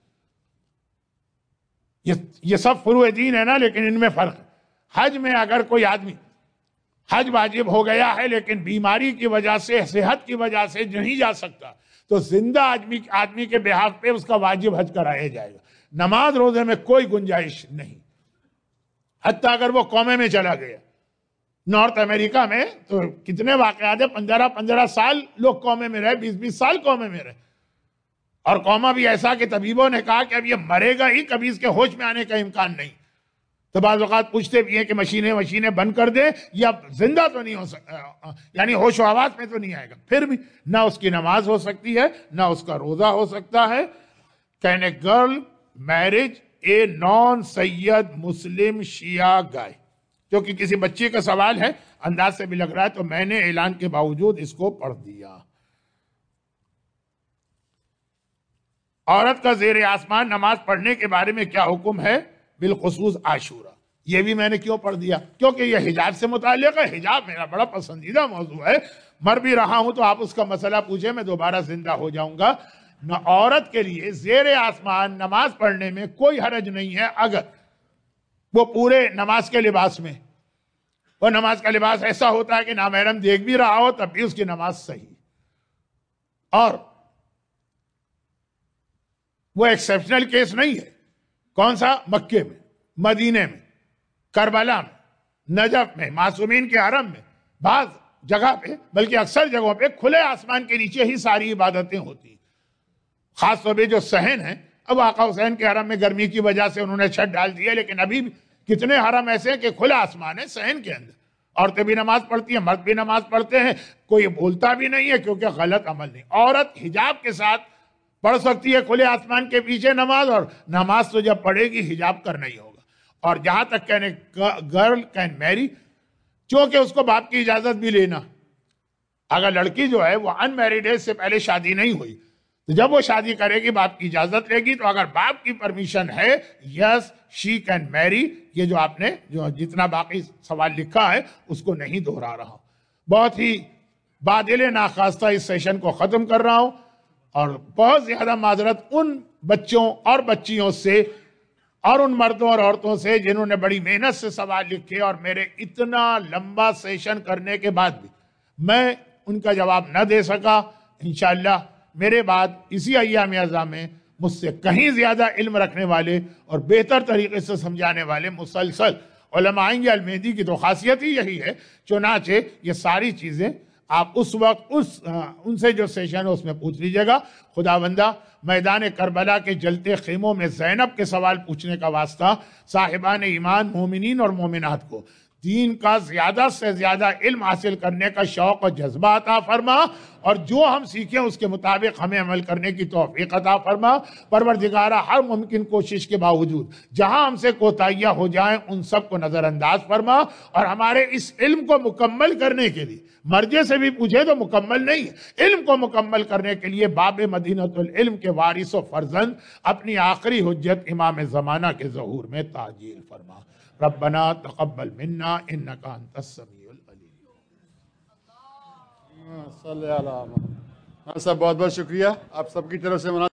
[SPEAKER 1] ये ये सब फुरूए दीन है ना, लेकिन इनमें फर्क है। हज में अगर कोई आदमी हज वाजिब हो गया है लेकिन बीमारी की वजह से, सेहत की वजह से नहीं जा सकता, तो जिंदा आदमी आदमी के बिहाफ पे उसका वाजिब हज कराया जाएगा। नमाज रोजे में कोई गुंजाइश नहीं, हत्ता अगर वो कौमे में चला गया। नॉर्थ अमेरिका में तो कितने वाकयात है, पंद्रह पंद्रह साल लोग कौमे में रहे, बीस बीस साल कौमे में रहे, और कौमा भी ऐसा कि तबीबों ने कहा कि अब ये मरेगा ही, कभी इसके होश में आने का इम्कान नहीं। तो बाज़ औक़ात पूछते भी हैं कि मशीनें मशीनें बंद कर दे, या जिंदा तो नहीं हो सकता, यानी होश व हवास में तो नहीं आएगा। फिर भी ना उसकी नमाज हो सकती है, ना उसका रोजा हो सकता है। Can a girl marriage a non Syed Muslim Shia guy, क्योंकि किसी बच्चे का सवाल है, अंदाज से भी लग रहा है, तो मैंने ऐलान के बावजूद इसको पढ़ दिया। औरत का ज़ेर आसमान नमाज पढ़ने के बारे में क्या हुक्म है, बिलखुसूस आशूरा। ये भी मैंने क्यों पढ़ दिया, क्योंकि यह हिजाब से मुताल्लिक़ है। हिजाब मेरा बड़ा पसंदीदा मौजू है, मर भी रहा हूं तो आप उसका मसला पूछे, मैं दोबारा जिंदा हो जाऊंगा। न औरत के लिए ज़ेर आसमान नमाज पढ़ने में कोई हरज नहीं है, अगर वो पूरे नमाज के लिबास में, वो नमाज का लिबास ऐसा होता है कि नामहरम देख भी रहा हो तब भी उसकी नमाज सही। और वो एक्सेप्शनल केस नहीं है। कौन सा? मक्के में, मदीने में, करबला में, नजफ में, मासूमीन के हरम में, बाज जगह पे, बल्कि अक्सर जगहों पे खुले आसमान के नीचे ही सारी इबादतें होती हैं। खासतौर पर जो सहन है, अब आका हुसैन के हरम में गर्मी की वजह से उन्होंने छत डाल दिया, लेकिन अभी भी कितने हरम ऐसे हैं कि खुला आसमान है सहन के अंदर, औरतें भी नमाज पढ़ती हैं, मर्द भी नमाज पढ़ते हैं, कोई बोलता भी नहीं है क्योंकि गलत अमल नहीं। औरत हिजाब के साथ पढ़ सकती है खुले आसमान के पीछे नमाज, और नमाज तो जब पढ़ेगी हिजाब करना ही होगा। और जहां तक कहने गर्ल कैन मैरी, क्योंकि उसको बाप की इजाजत भी लेना। अगर लड़की जो है वो अनमैरिड है, इससे पहले शादी नहीं हुई, तो जब वो शादी करेगी बाप की इजाजत लेगी। तो अगर बाप की परमिशन है, यस शी कैन मैरी। ये जो आपने जो जितना बाकी सवाल लिखा है उसको नहीं दोहरा रहा। बहुत ही बादिल नाखास्ता इस सेशन को खत्म कर रहा हूं, और बहुत ज्यादा माजरत उन बच्चों और बच्चियों से और उन मर्दों और औरतों से जिन्होंने बड़ी मेहनत से सवाल लिखे, और मेरे इतना लंबा सेशन करने के बाद भी मैं उनका जवाब न दे सका। इंशाअल्लाह मेरे बाद इसी अय्याम अज़ा में मुझसे कहीं ज्यादा इल्म रखने वाले और बेहतर तरीके से समझाने वाले मुसलसल उलमा आएंगे। अल-मेहदी की तो खासियत ही यही है। चुनाचे ये सारी चीजें आप उस वक्त उस आ, उनसे जो सेशन है उसमें पूछ लीजिएगा। खुदावंदा मैदान करबला के जलते खेमों में ज़ैनब के सवाल पूछने का वास्ता साहिबान ईमान मोमिनीन और मोमिनात को दीन का ज्यादा से ज्यादा इल्म हासिल करने का शौक और जज्बा अता फरमा, और जो हम सीखें उसके मुताबिक हमें अमल करने की तौफीक अता फरमा। परवरदिगारा हर मुमकिन कोशिश के बावजूद जहां हमसे कोताहियां हो जाएं उन सब को नजरअंदाज फरमा, और हमारे इस इल्म को मुकम्मल करने के लिए, मर्जे से भी पूछे तो मुकम्मल नहीं है, इल्म को मुकम्मल करने के लिए बाब मदीनतुल इल्म के वारिस व फर्जंद अपनी आखिरी हुज्जत इमाम ज़माना के ज़हूर में ताजील फरमा। रब्बना तक़ब्बल मिन्ना इन्नका अंतस समीउल अलीम।
[SPEAKER 2] बहुत बहुत शुक्रिया आप सबकी तरफ से।